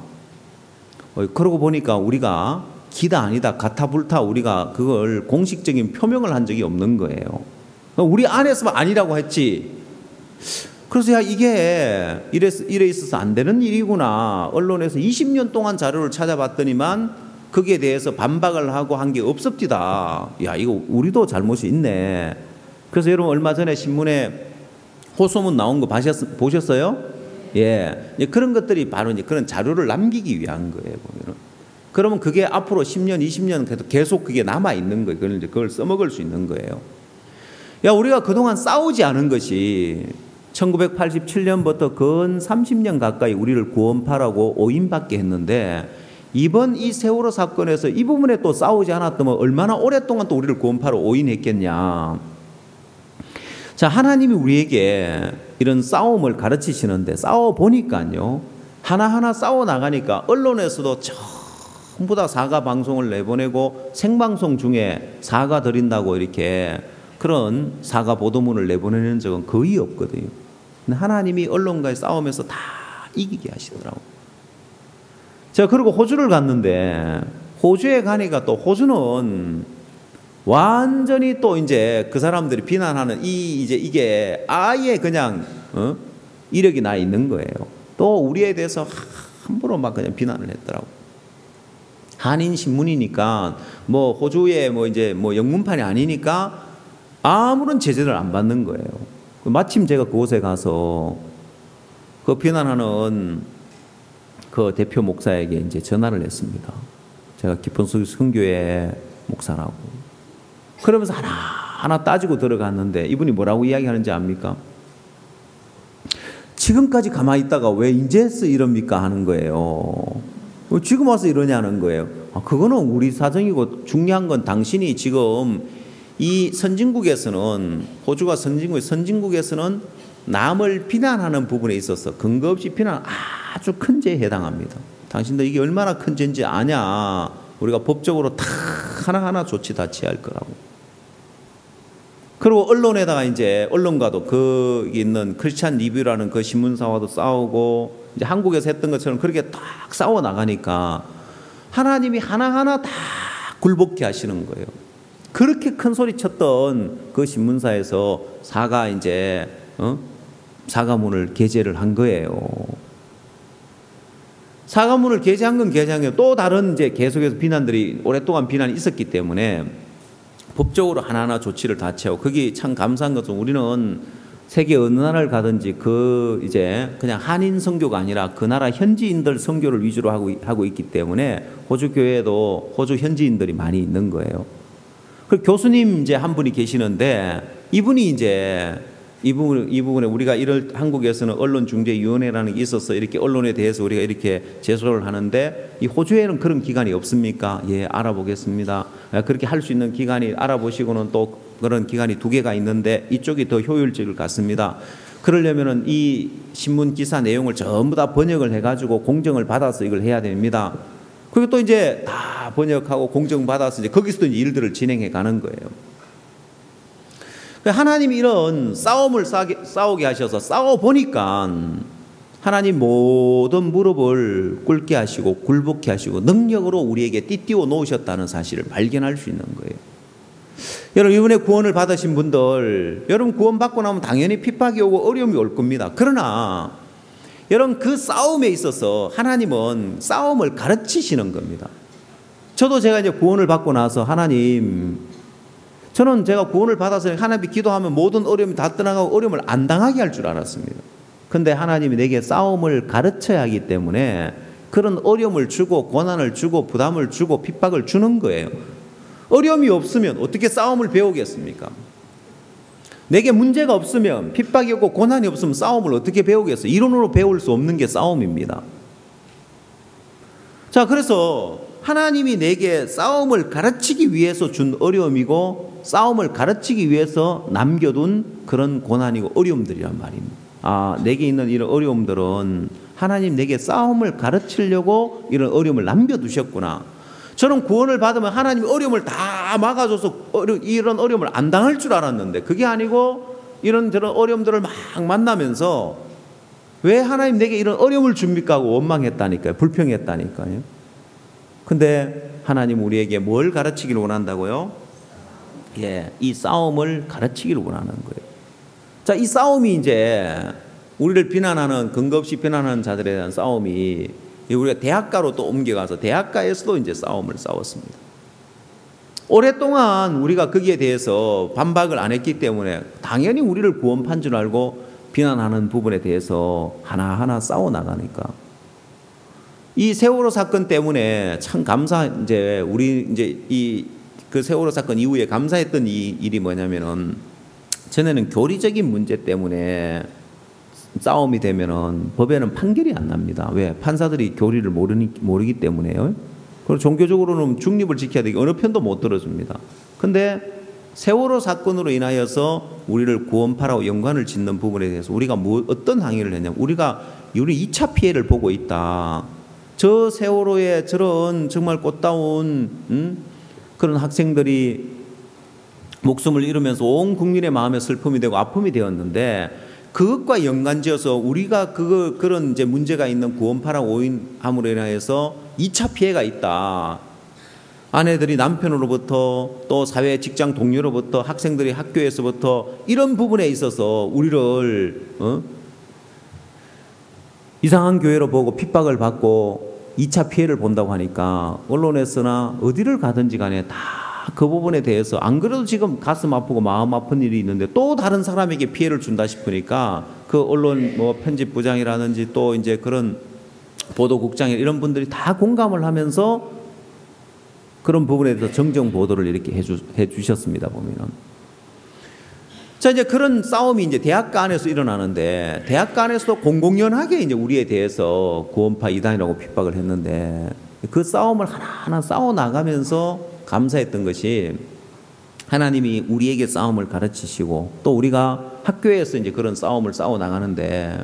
그러고 보니까 우리가 기다 아니다 가타불타 우리가 그걸 공식적인 표명을 한 적이 없는 거예요. 우리 안에서만 아니라고 했지. 그래서 이게 이래 있어서 안 되는 일이구나. 언론에서 20년 동안 자료를 찾아봤더니만 거기에 대해서 반박을 하고 한 게 없습니다. 이거 우리도 잘못이 있네. 그래서 여러분 얼마 전에 신문에 호소문 나온 거 보셨어요? 예. 그런 것들이 바로 이제 그런 자료를 남기기 위한 거예요, 보면은. 그러면 그게 앞으로 10년, 20년 계속 그게 남아 있는 거예요. 그걸 써먹을 수 있는 거예요. 우리가 그동안 싸우지 않은 것이 1987년부터 근 30년 가까이 우리를 구원파라고 오인받게 했는데, 이번 이 세월호 사건에서 이 부분에 또 싸우지 않았다면 얼마나 오랫동안 또 우리를 구원파로 오인했겠냐. 자, 하나님이 우리에게 이런 싸움을 가르치시는데 싸워보니까요, 하나하나 싸워나가니까 언론에서도 전부 다 사과 방송을 내보내고 생방송 중에 사과 드린다고 이렇게 그런 사과 보도문을 내보내는 적은 거의 없거든요. 근데 하나님이 언론과의 싸움에서 다 이기게 하시더라고요. 제가 그리고 호주를 갔는데, 호주에 가니까 또 호주는 완전히 또 이제 그 사람들이 비난하는 이게 아예 그냥 이력이 나 있는 거예요. 또 우리에 대해서 함부로 막 그냥 비난을 했더라고. 한인 신문이니까 호주의 이제 영문판이 아니니까 아무런 제재를 안 받는 거예요. 마침 제가 그곳에 가서 그 비난하는 그 대표 목사에게 이제 전화를 했습니다. 제가 깊은 선교회 목사라고. 그러면서 하나 따지고 들어갔는데 이분이 뭐라고 이야기하는지 압니까? 지금까지 가만히 있다가 왜 이제서 이럽니까 하는 거예요. 지금 와서 이러냐는 거예요. 그거는 우리 사정이고 중요한 건 당신이 지금 이 선진국에서는, 호주가 선진국에서는 남을 비난하는 부분에 있어서 근거 없이 비난 아주 큰 죄에 해당합니다. 당신들 이게 얼마나 큰 죄인지 아냐. 우리가 법적으로 다 하나하나 조치 다 취할 거라고. 그리고 언론에다가 이제 언론과도 그 있는 크리스찬 리뷰라는 그 신문사와도 싸우고 이제 한국에서 했던 것처럼 그렇게 딱 싸워 나가니까 하나님이 하나하나 다 굴복케 하시는 거예요. 그렇게 큰 소리 쳤던 그 신문사에서 사과문을 게재를 한 거예요. 사과문을 게재한 건 게재한 게 또 다른 이제 계속해서 비난들이 오랫동안 비난이 있었기 때문에 법적으로 하나하나 조치를 다 취하고, 그게 참 감사한 것은 우리는 세계 어느 나라를 가든지 이제 그냥 한인 선교가 아니라 그 나라 현지인들 선교를 위주로 하고 있기 때문에 호주 교회에도 호주 현지인들이 많이 있는 거예요. 그 교수님 이제 한 분이 계시는데 이 부분에 우리가 한국에서는 언론중재위원회라는 게 있어서 이렇게 언론에 대해서 우리가 이렇게 제소를 하는데 이 호주에는 그런 기관이 없습니까? 예, 알아보겠습니다. 그렇게 할 수 있는 기관이 알아보시고는 또 그런 기관이 2개가 있는데 이쪽이 더 효율적일 것 같습니다. 그러려면은 이 신문 기사 내용을 전부 다 번역을 해가지고 공정을 받아서 이걸 해야 됩니다. 그리고 또 이제 다 번역하고 공정받아서 이제 거기서도 이제 일들을 진행해 가는 거예요. 하나님이 이런 싸움을 싸우게 하셔서 싸워보니까 하나님 모든 무릎을 꿇게 하시고 굴복케 하시고 능력으로 우리에게 띠띠워 놓으셨다는 사실을 발견할 수 있는 거예요. 여러분, 이번에 구원을 받으신 분들, 여러분 구원 받고 나면 당연히 핍박이 오고 어려움이 올 겁니다. 그러나 여러분 그 싸움에 있어서 하나님은 싸움을 가르치시는 겁니다. 저도 제가 이제 구원을 받고 나서 저는 제가 구원을 받아서 하나님께 기도하면 모든 어려움이 다 떠나가고 어려움을 안 당하게 할 줄 알았습니다. 근데 하나님이 내게 싸움을 가르쳐야 하기 때문에 그런 어려움을 주고 고난을 주고 부담을 주고 핍박을 주는 거예요. 어려움이 없으면 어떻게 싸움을 배우겠습니까? 내게 문제가 없으면, 핍박이 없고 고난이 없으면 싸움을 어떻게 배우겠어요? 이론으로 배울 수 없는 게 싸움입니다. 자, 그래서 하나님이 내게 싸움을 가르치기 위해서 준 어려움이고 싸움을 가르치기 위해서 남겨둔 그런 고난이고 어려움들이란 말입니다. 내게 있는 이런 어려움들은 하나님 내게 싸움을 가르치려고 이런 어려움을 남겨두셨구나. 저는 구원을 받으면 하나님이 어려움을 다 막아줘서 이런 어려움을 안 당할 줄 알았는데 그게 아니고 저런 어려움들을 막 만나면서 왜 하나님 내게 이런 어려움을 줍니까 하고 원망했다니까요. 불평했다니까요. 근데 하나님 우리에게 뭘 가르치기를 원한다고요? 예, 이 싸움을 가르치기를 원하는 거예요. 자, 이 싸움이 이제 우리를 비난하는, 근거 없이 비난하는 자들에 대한 싸움이 우리가 대학가로 또 옮겨가서 대학가에서도 이제 싸움을 싸웠습니다. 오랫동안 우리가 거기에 대해서 반박을 안 했기 때문에 당연히 우리를 구원판 줄 알고 비난하는 부분에 대해서 하나하나 싸워 나가니까 이 세월호 사건 때문에 참 우리 이제 그 세월호 사건 이후에 감사했던 이 일이 뭐냐면은 전에는 교리적인 문제 때문에 싸움이 되면은 법에는 판결이 안 납니다. 왜? 판사들이 교리를 모르기 때문에요. 그리고 종교적으로는 중립을 지켜야 되기 어느 편도 못 들어줍니다. 근데 세월호 사건으로 인하여서 우리를 구원파라고 연관을 짓는 부분에 대해서 우리가 어떤 항의를 했냐면 우리 2차 피해를 보고 있다. 저 세월호에 저런 정말 꽃다운 그런 학생들이 목숨을 잃으면서 온 국민의 마음에 슬픔이 되고 아픔이 되었는데 그것과 연관지어서 우리가 그런 이제 문제가 있는 구원파라고 오인함으로 인하여서 2차 피해가 있다. 아내들이 남편으로부터 또 사회 직장 동료로부터 학생들이 학교에서부터 이런 부분에 있어서 우리를 이상한 교회로 보고 핍박을 받고 2차 피해를 본다고 하니까 언론에서나 어디를 가든지 간에 다 그 부분에 대해서 안 그래도 지금 가슴 아프고 마음 아픈 일이 있는데 또 다른 사람에게 피해를 준다 싶으니까 그 언론 편집부장이라든지 또 이제 그런 보도국장이 이런 분들이 다 공감을 하면서 그런 부분에 대해서 정정 보도를 이렇게 해 주셨습니다. 보면은 자, 이제 그런 싸움이 이제 대학가 안에서 일어나는데, 대학가 안에서도 공공연하게 이제 우리에 대해서 구원파 이단이라고 핍박을 했는데, 그 싸움을 하나하나 싸워 나가면서 감사했던 것이, 하나님이 우리에게 싸움을 가르치시고, 또 우리가 학교에서 이제 그런 싸움을 싸워 나가는데,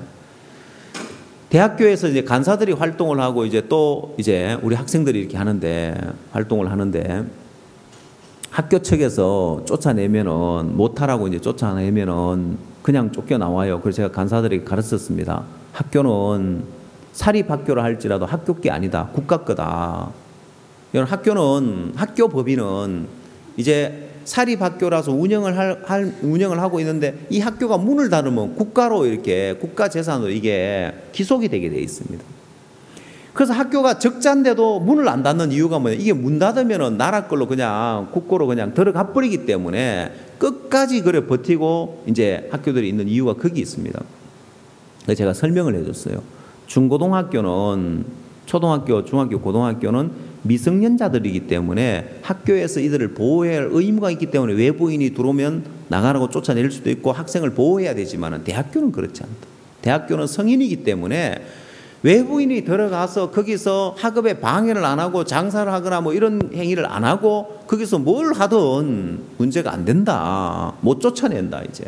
대학교에서 이제 간사들이 활동을 하고, 이제 또 이제 우리 학생들이 이렇게 하는데, 활동을 하는데, 학교 측에서 쫓아내면은, 못하라고 이제 쫓아내면은 그냥 쫓겨나와요. 그래서 제가 간사들에게 가르쳤습니다. 학교는 사립학교라 할지라도 학교 게 아니다. 국가 거다. 여러분, 학교는, 학교 법인은 이제 사립학교라서 운영을 하고 있는데, 이 학교가 문을 닫으면 국가로 이렇게, 국가 재산으로 이게 기속이 되게 돼 있습니다. 그래서 학교가 적자인데도 문을 안 닫는 이유가 뭐냐, 이게 문 닫으면은 나라 걸로 그냥 국고로 그냥 들어가 버리기 때문에 끝까지 그래 버티고 이제 학교들이 있는 이유가 거기 있습니다. 그래서 제가 설명을 해줬어요. 중고등학교는, 초등학교, 중학교, 고등학교는 미성년자들이기 때문에 학교에서 이들을 보호해야 할 의무가 있기 때문에 외부인이 들어오면 나가라고 쫓아낼 수도 있고 학생을 보호해야 되지만, 대학교는 그렇지 않다. 대학교는 성인이기 때문에 외부인이 들어가서 거기서 학업에 방해를 안 하고 장사를 하거나 뭐 이런 행위를 안 하고 거기서 뭘 하든 문제가 안 된다. 못 쫓아낸다. 이제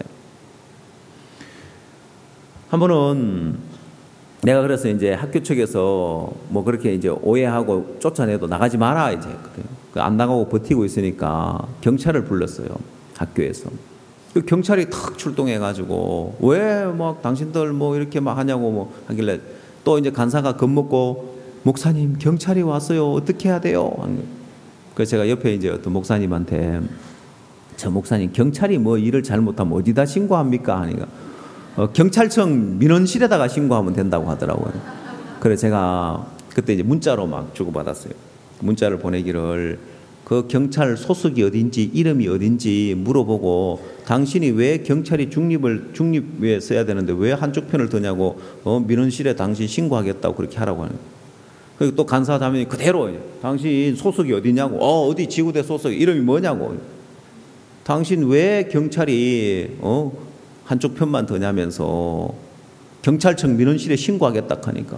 한 번은 내가 그래서 이제 학교 측에서 뭐 그렇게 이제 오해하고 쫓아내도 나가지 마라 이제 했거든요. 안 나가고 버티고 있으니까 경찰을 불렀어요. 학교에서. 그 경찰이 탁 출동해가지고 왜 막 당신들 뭐 이렇게 막 하냐고 뭐 하길래, 또 이제 간사가 겁먹고, 목사님 경찰이 왔어요. 어떻게 해야 돼요? 그래서 제가 옆에 이제 어떤 목사님한테, 저 목사님 경찰이 뭐 일을 잘못하면 어디다 신고합니까? 하니까 경찰청 민원실에다가 신고하면 된다고 하더라고요. 그래서 제가 그때 이제 문자로 막 주고받았어요. 문자를 보내기를, 그 경찰 소속이 어딘지 이름이 어딘지 물어보고, 당신이 왜 경찰이 중립에 써야 되는데 왜 한쪽 편을 드냐고, 민원실에 당신 신고하겠다고 그렇게 하라고 하는. 그리고 또 간사 자매님 그대로, 당신 소속이 어디냐고, 어디 지구대 소속 이름이 뭐냐고, 당신 왜 경찰이 한쪽 편만 드냐면서 경찰청 민원실에 신고하겠다 하니까,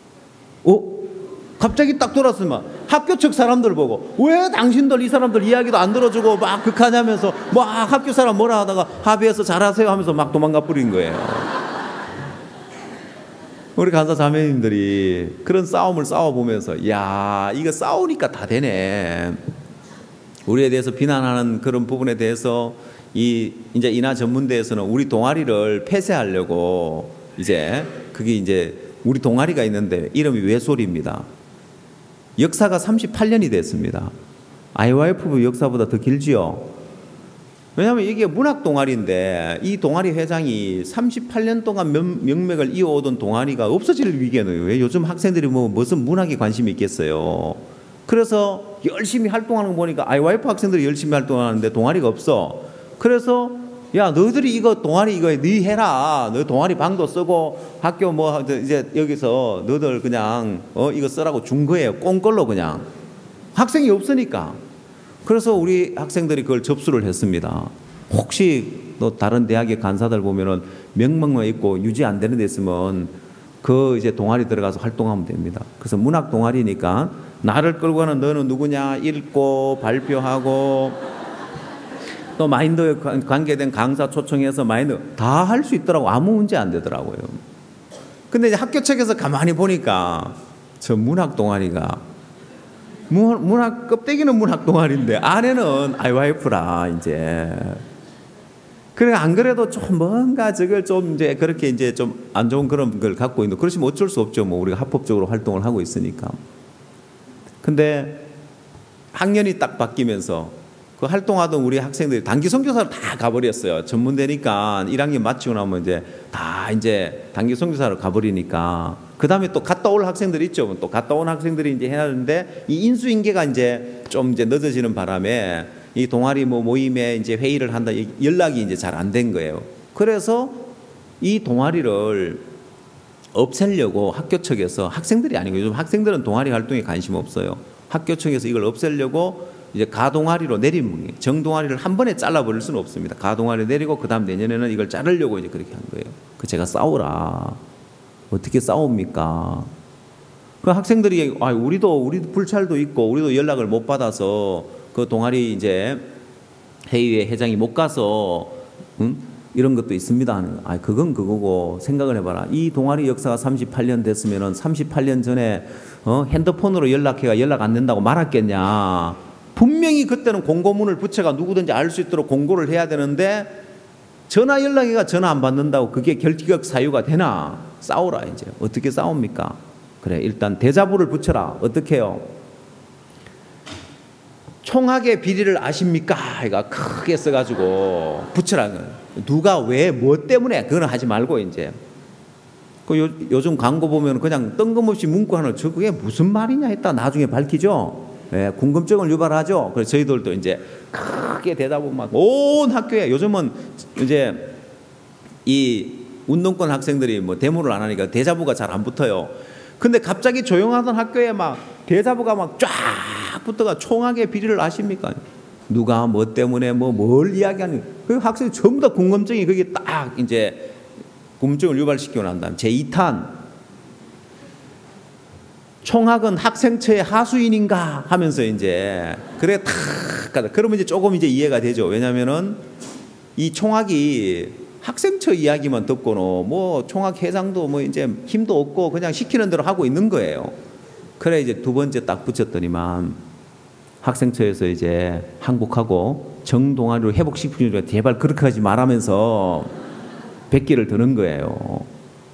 갑자기 딱 돌았으면 학교 측 사람들 보고 왜 당신들 이 사람들 이야기도 안 들어주고 막 극하냐면서 막 학교 사람 뭐라 하다가 합의해서 잘하세요 하면서 막 도망가 버린 거예요. 우리 간사 자매님들이 그런 싸움을 싸워보면서, 야, 이거 싸우니까 다 되네. 우리에 대해서 비난하는 그런 부분에 대해서 이제 인하 전문대에서는 우리 동아리를 폐쇄하려고, 이제 그게 이제 우리 동아리가 있는데 이름이 외솔입니다. 역사가 38년이 됐습니다. IYF 역사보다 더 길지요. 왜냐하면 이게 문학 동아리인데 이 동아리 회장이 38년 동안 명맥을 이어오던 동아리가 없어질 위기에는, 왜 요즘 학생들이 뭐 무슨 문학에 관심이 있겠어요. 그래서 열심히 활동하는 거 보니까 IYF 학생들이 열심히 활동하는데 동아리가 없어. 그래서 야, 너희들이 이거 동아리 이거 네 해라. 너 동아리 방도 쓰고 학교 뭐 이제 여기서 너희들 그냥 이거 쓰라고 준 거예요. 꽁걸로 그냥. 학생이 없으니까. 그래서 우리 학생들이 그걸 접수를 했습니다. 혹시 또 다른 대학의 간사들 보면은 명망만 있고 유지 안 되는 데 있으면 그 이제 동아리 들어가서 활동하면 됩니다. 그래서 문학 동아리니까 나를 끌고 가는 너는 누구냐 읽고 발표하고, 또 마인드에 관계된 강사 초청해서 마인드 다 할 수 있더라고. 아무 문제 안 되더라고요. 근데 이제 학교 측에서 가만히 보니까 저 문학 동아리가 문학 껍데기는 문학 동아리인데 안에는 IYF라 이제. 그래 안 그래도 좀 뭔가 저걸 좀 이제 그렇게 이제 좀 안 좋은 그런 걸 갖고 있는, 그렇지만 어쩔 수 없죠. 뭐 우리가 합법적으로 활동을 하고 있으니까. 근데 학년이 딱 바뀌면서 그 활동하던 우리 학생들이 단기 선교사로 다 가버렸어요. 전문대니까 1학년 마치고 나면 이제 다 이제 단기 선교사로 가버리니까, 그 다음에 또 갔다 올 학생들이 있죠. 또 갔다 온 학생들이 이제 해야 하는데 이 인수인계가 이제 좀 이제 늦어지는 바람에 이 동아리 뭐 모임에 이제 회의를 한다 연락이 이제 잘 안 된 거예요. 그래서 이 동아리를 없애려고 학교 측에서, 학생들이 아니고 요즘 학생들은 동아리 활동에 관심 없어요. 학교 측에서 이걸 없애려고 이제 가동아리로 내린 정동아리를 한 번에 잘라버릴 수는 없습니다. 가동아리 내리고 그다음 내년에는 이걸 자르려고 이제 그렇게 한 거예요. 그 제가 싸우라. 어떻게 싸웁니까? 그 학생들이 우리도 불찰도 있고 우리도 연락을 못 받아서 그 동아리 이제 회의에 회장이 못 가서 이런 것도 있습니다 하는 거. 그건 그거고 생각을 해봐라. 이 동아리 역사가 38년 됐으면은 38년 전에 핸드폰으로 연락해가 연락 안 된다고 말았겠냐. 분명히 그때는 공고문을 부처가 누구든지 알 수 있도록 공고를 해야 되는데 전화 연락해가 전화 안 받는다고 그게 결격 사유가 되나. 싸우라. 이제 어떻게 싸웁니까? 그래, 일단 대자보를 붙여라. 어떻게 해요? 총학의 비리를 아십니까? 이가 크게 써가지고 붙여라. 누가 왜 뭐 때문에 그거는 하지 말고 이제 요즘 광고 보면 그냥 뜬금없이 문구 하나 그게 무슨 말이냐 했다 나중에 밝히죠. 예, 궁금증을 유발하죠. 그래서 저희들도 이제 크게 대자보 막 온 학교에 요즘은 이제 이 운동권 학생들이 뭐 데모를 안 하니까 대자보가 잘 안 붙어요. 근데 갑자기 조용하던 학교에 막 대자보가 막 쫙 붙어가 총학의 비리를 아십니까? 누가 뭐 때문에 뭘 이야기하는 그 학생이 전부 다 궁금증이 그게 딱 이제 궁금증을 유발시키고 난 다음 제2탄 총학은 학생처의 하수인인가 하면서 이제 그래 탁 가다. 그러면 이제 조금 이제 이해가 되죠. 왜냐면은 이 총학이 학생처 이야기만 듣고는 뭐 총학 회장도 뭐 이제 힘도 없고 그냥 시키는 대로 하고 있는 거예요. 그래 이제 두 번째 딱 붙였더니만 학생처에서 이제 항복하고 정동아리로 회복시키려고 제발 그렇게 하지 말하면서 백기를 드는 거예요.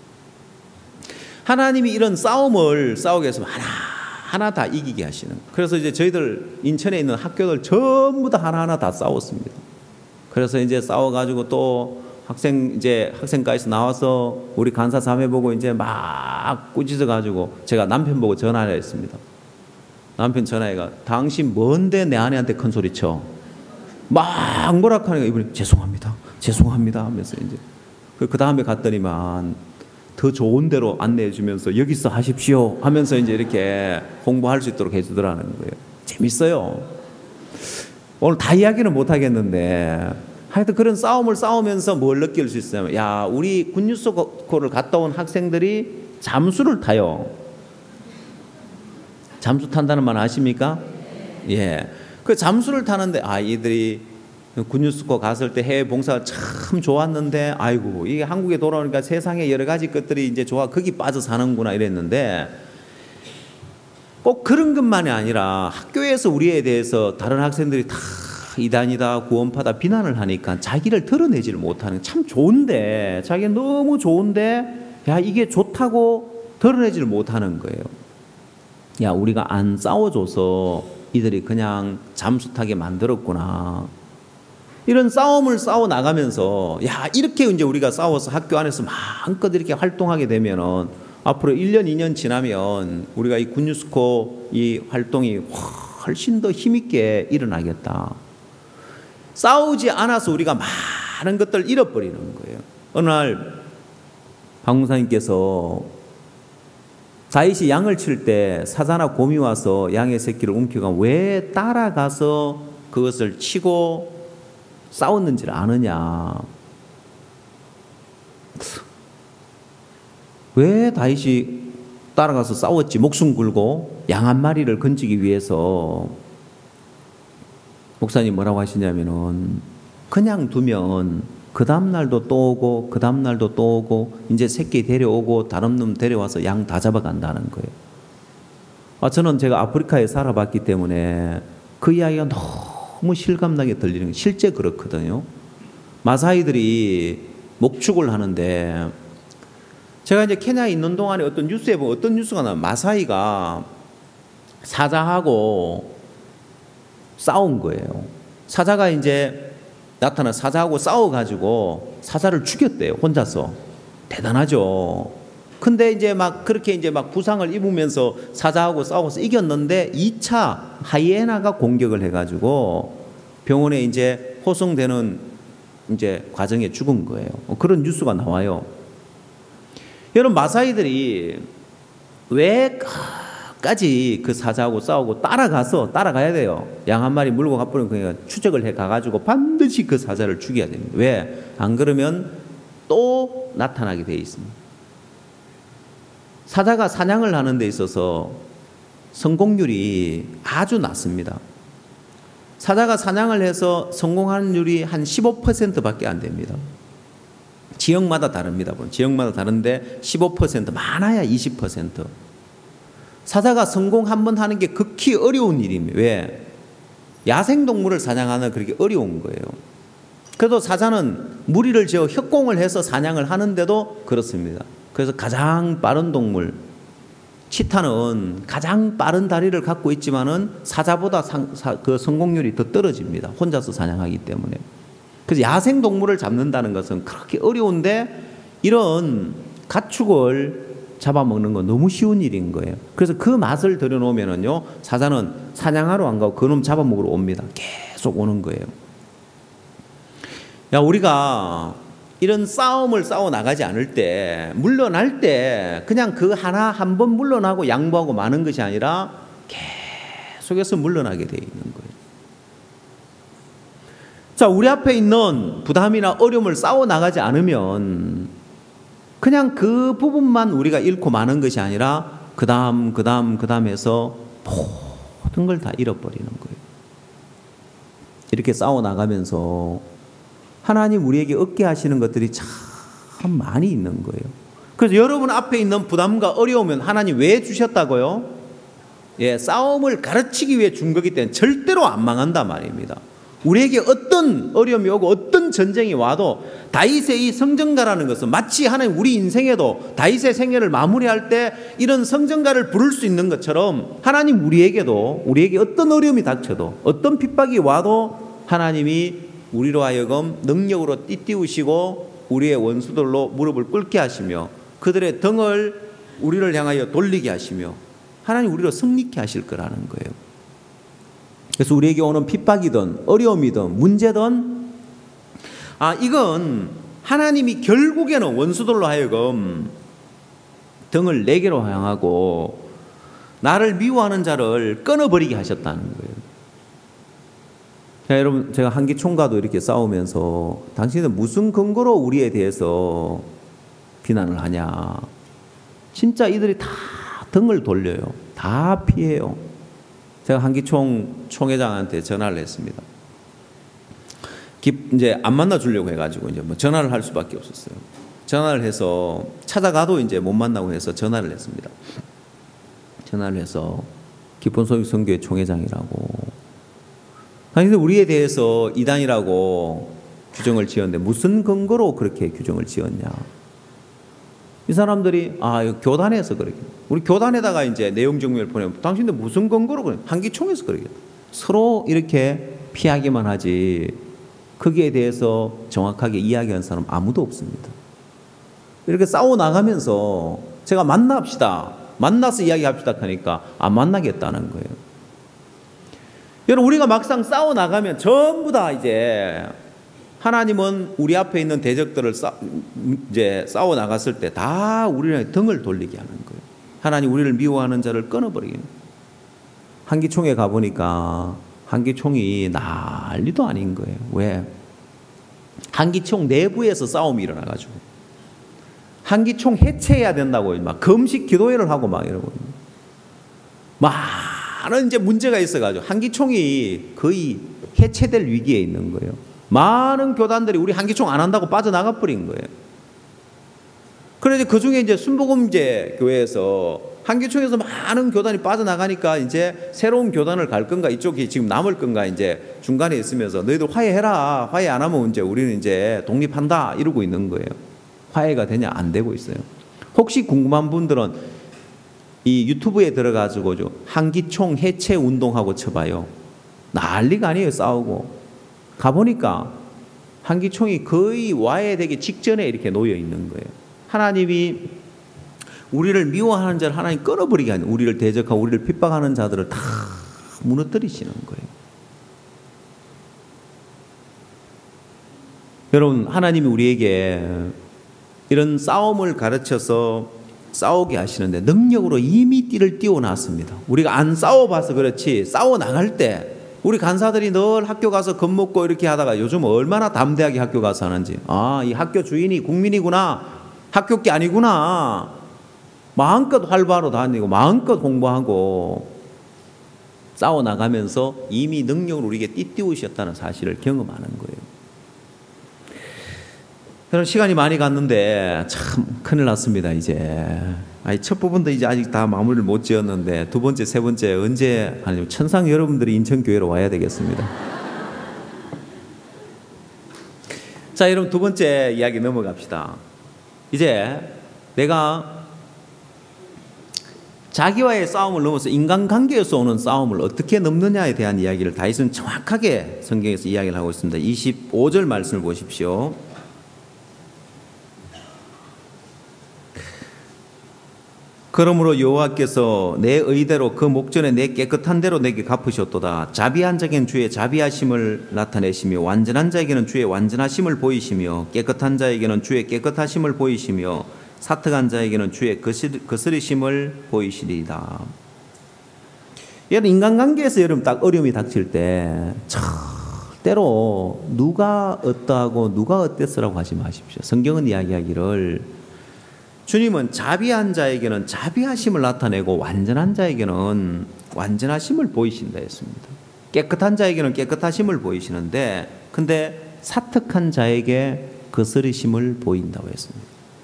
하나님이 이런 싸움을 싸우게 해서 하나 다 이기게 하시는. 그래서 이제 저희들 인천에 있는 학교들 전부 다 하나하나 다 싸웠습니다. 그래서 이제 싸워가지고 또 학생가에서 나와서 우리 간사 자매 보고 이제 막 꾸짖어가지고 제가 남편 보고 전화를 했습니다. 남편 전화해가 당신 뭔데 내 아내한테 큰 소리 쳐? 막 뭐라 하니까 이분이 죄송합니다 하면서 이제 그 다음에 갔더니만 더 좋은 데로 안내해 주면서 여기서 하십시오 하면서 이제 이렇게 홍보할 수 있도록 해주더라는 거예요. 재밌어요. 오늘 다 이야기는 못 하겠는데 하여튼 그런 싸움을 싸우면서 뭘 느낄 수 있어요? 야, 우리 군유스코를 갔다 온 학생들이 잠수를 타요. 잠수 탄다는 말 아십니까? 예. 그 잠수를 타는데 이들이 군유스코 갔을 때 해외 봉사가 참 좋았는데 아이고 이게 한국에 돌아오니까 세상에 여러 가지 것들이 이제 좋아 거기 빠져 사는구나 이랬는데 꼭 그런 것만이 아니라 학교에서 우리에 대해서 다른 학생들이 다 이단이다 구원파다 비난을 하니까 자기를 드러내지를 못하는 참 좋은데 자기가 너무 좋은데 야 이게 좋다고 드러내지를 못하는 거예요. 야 우리가 안 싸워줘서 이들이 그냥 잠수 타게 만들었구나. 이런 싸움을 싸워 나가면서 야 이렇게 이제 우리가 싸워서 학교 안에서 마음껏 이렇게 활동하게 되면은 앞으로 1년 2년 지나면 우리가 이 군유스코 이 활동이 훨씬 더 힘있게 일어나겠다. 싸우지 않아서 우리가 많은 것들을 잃어버리는 거예요. 어느 날 박무사님께서 다윗이 양을 칠 때 사자나 곰이 와서 양의 새끼를 움켜가면 왜 따라가서 그것을 치고 싸웠는지를 아느냐. 왜 다윗이 따라가서 싸웠지? 목숨 걸고 양 한 마리를 건지기 위해서. 목사님 뭐라고 하시냐면은 그냥 두면 그 다음날도 또 오고 그 다음날도 또 오고 이제 새끼 데려오고 다른 놈 데려와서 양 다 잡아간다는 거예요. 저는 제가 아프리카에 살아봤기 때문에 그 이야기가 너무 실감나게 들리는 거예요. 실제 그렇거든요. 마사이들이 목축을 하는데 제가 이제 케냐에 있는 동안에 어떤 뉴스에 보면 어떤 뉴스가 나와요. 마사이가 사자하고 싸운 거예요. 사자가 이제 나타나 사자하고 싸워가지고 사자를 죽였대요. 혼자서. 대단하죠. 근데 이제 막 그렇게 이제 막 부상을 입으면서 사자하고 싸워서 이겼는데 2차 하이에나가 공격을 해가지고 병원에 이제 호송되는 이제 과정에 죽은 거예요. 그런 뉴스가 나와요. 여러분 마사이들이 왜 끝까지 그 사자하고 싸우고 따라가야 돼요. 양 한 마리 물고 가버리면 그냥 추적을 해 가가지고 반드시 그 사자를 죽여야 됩니다. 왜? 안 그러면 또 나타나게 돼 있습니다. 사자가 사냥을 하는 데 있어서 성공률이 아주 낮습니다. 사자가 사냥을 해서 성공하는 률이 한 15%밖에 안 됩니다. 지역마다 다릅니다. 지역마다 다른데 15%, 많아야 20%. 사자가 성공 한번 하는 게 극히 어려운 일입니다. 왜? 야생동물을 사냥하는 그렇게 어려운 거예요. 그래도 사자는 무리를 지어 협공을 해서 사냥을 하는데도 그렇습니다. 그래서 가장 빠른 동물, 치타는 가장 빠른 다리를 갖고 있지만은 사자보다 그 성공률이 더 떨어집니다. 혼자서 사냥하기 때문에. 그래서 야생 동물을 잡는다는 것은 그렇게 어려운데 이런 가축을 잡아먹는 건 너무 쉬운 일인 거예요. 그래서 그 맛을 들여놓으면은요, 사자는 사냥하러 안 가고 그놈 잡아먹으러 옵니다. 계속 오는 거예요. 야, 우리가 이런 싸움을 싸워 나가지 않을 때, 물러날 때 그냥 그 하나 한 번 물러나고 양보하고 마는 것이 아니라 계속해서 물러나게 돼 있는 거예요. 자, 우리 앞에 있는 부담이나 어려움을 싸워 나가지 않으면 그냥 그 부분만 우리가 잃고 마는 것이 아니라 그 다음 해서 모든 걸 다 잃어버리는 거예요. 이렇게 싸워 나가면서 하나님 우리에게 얻게 하시는 것들이 참 많이 있는 거예요. 그래서 여러분 앞에 있는 부담과 어려움은 하나님 왜 주셨다고요? 예, 싸움을 가르치기 위해 준 거기 때문에 절대로 안 망한단 말입니다. 우리에게 어떤 어려움이 오고 어떤 전쟁이 와도 다윗의 이 성전가라는 것은 마치 하나님 우리 인생에도 다윗의 생애를 마무리할 때 이런 성전가를 부를 수 있는 것처럼 하나님 우리에게 어떤 어려움이 닥쳐도 어떤 핍박이 와도 하나님이 우리로 하여금 능력으로 띠띠우시고 우리의 원수들로 무릎을 꿇게 하시며 그들의 등을 우리를 향하여 돌리게 하시며 하나님 우리로 승리케 하실 거라는 거예요. 그래서 우리에게 오는 핍박이든 어려움이든 문제든 이건 하나님이 결국에는 원수들로 하여금 등을 내게로 향하고 나를 미워하는 자를 끊어버리게 하셨다는 거예요. 자, 여러분, 제가 한기총과도 이렇게 싸우면서 당신은 무슨 근거로 우리에 대해서 비난을 하냐. 진짜 이들이 다 등을 돌려요. 다 피해요. 제가 한기총 총회장한테 전화를 했습니다. 이제 안 만나주려고 해가지고 이제 뭐 전화를 할 수밖에 없었어요. 전화를 해서 찾아가도 이제 못 만나고 해서 전화를 했습니다. 전화를 해서 기본소득 선교회 총회장이라고. 당신들 우리에 대해서 이단이라고 규정을 지었는데 무슨 근거로 그렇게 규정을 지었냐? 이 사람들이 이거 교단에서 그러게. 우리 교단에다가 이제 내용 증명을 보내면 당신들 무슨 근거로 그래? 한기총에서 그러게. 서로 이렇게 피하기만 하지 거기에 대해서 정확하게 이야기한 사람 아무도 없습니다. 이렇게 싸워 나가면서 제가 만나서 이야기합시다 하니까 안 만나겠다는 거예요. 여러분, 우리가 막상 싸워 나가면 전부 다 이제 하나님은 우리 앞에 있는 대적들을 이제 싸워 나갔을 때 다 우리를 등을 돌리게 하는 거예요. 하나님 우리를 미워하는 자를 끊어버리게. 한기총에 가보니까 한기총이 난리도 아닌 거예요. 왜? 한기총 내부에서 싸움이 일어나가지고 한기총 해체해야 된다고 막 금식 기도회를 하고 막 이러고 많은 이제 문제가 있어가지고 한기총이 거의 해체될 위기에 있는 거예요. 많은 교단들이 우리 한기총 안 한다고 빠져나가 버린 거예요. 그래서 그 중에 이제 순복음제 교회에서 한기총에서 많은 교단이 빠져나가니까 이제 새로운 교단을 갈 건가 이쪽이 지금 남을 건가 이제 중간에 있으면서 너희들 화해해라. 화해 안 하면 이제 우리는 이제 독립한다 이러고 있는 거예요. 화해가 되냐? 안 되고 있어요. 혹시 궁금한 분들은 이 유튜브에 들어가지고 한기총 해체 운동하고 쳐봐요. 난리가 아니에요. 싸우고. 가보니까 한기총이 거의 와해되기 직전에 이렇게 놓여 있는 거예요. 하나님이 우리를 미워하는 자를 하나님 끊어버리게 하는, 우리를 대적하고 우리를 핍박하는 자들을 다 무너뜨리시는 거예요. 여러분, 하나님이 우리에게 이런 싸움을 가르쳐서 싸우게 하시는데 능력으로 이미 띠를 띄워놨습니다. 우리가 안 싸워봐서 그렇지 싸워 나갈 때 우리 간사들이 늘 학교 가서 겁먹고 이렇게 하다가 요즘 얼마나 담대하게 학교 가서 하는지, 아, 이 학교 주인이 국민이구나, 학교 게 아니구나, 마음껏 활바로 다니고 마음껏 공부하고 싸워 나가면서 이미 능력으로 우리에게 띠띠우셨다는 사실을 경험하는 거예요. 그럼 시간이 많이 갔는데 참 큰일 났습니다. 이제 첫 부분도 이제 아직 다 마무리를 못 지었는데 두 번째, 세 번째 언제 하냐면 천상 여러분들이 인천교회로 와야 되겠습니다. 자, 여러분 두 번째 이야기 넘어갑시다. 이제 내가 자기와의 싸움을 넘어서 인간관계에서 오는 싸움을 어떻게 넘느냐에 대한 이야기를 다윗은 정확하게 성경에서 이야기를 하고 있습니다. 25절 말씀을 보십시오. 그러므로 여호와께서 내 의대로 그 목전에 내 깨끗한 대로 내게 갚으셨도다. 자비한 자에게는 주의 자비하심을 나타내시며 완전한 자에게는 주의 완전하심을 보이시며 깨끗한 자에게는 주의 깨끗하심을 보이시며 사특한 자에게는 주의 거스리심을 보이시리이다. 여러분 인간관계에서 여러분 딱 어려움이 닥칠 때 때로 누가 어떠하고 누가 어땠으라고 하지 마십시오. 성경은 이야기하기를 주님은 자비한 자에게는 자비하심을 나타내고 완전한 자에게는 완전하심을 보이신다 했습니다. 깨끗한 자에게는 깨끗하심을 보이시는데 근데 사특한 자에게 거스리심을 보인다고 했습니다.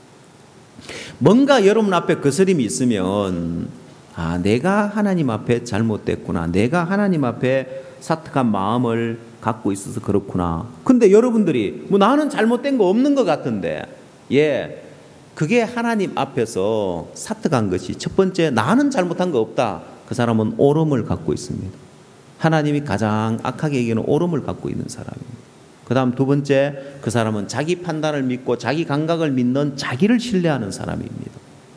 뭔가 여러분 앞에 거스림이 있으면 아, 내가 하나님 앞에 잘못됐구나, 내가 하나님 앞에 사특한 마음을 갖고 있어서 그렇구나. 근데 여러분들이 뭐 나는 잘못된 거 없는 것 같은데, 그게 하나님 앞에서 사특한 것이 첫 번째, 나는 잘못한 거 없다. 그 사람은 오름을 갖고 있습니다. 하나님이 가장 악하게 여기는 오름을 갖고 있는 사람입니다. 그 다음 두 번째, 그 사람은 자기 판단을 믿고 자기 감각을 믿는 자기를 신뢰하는 사람입니다.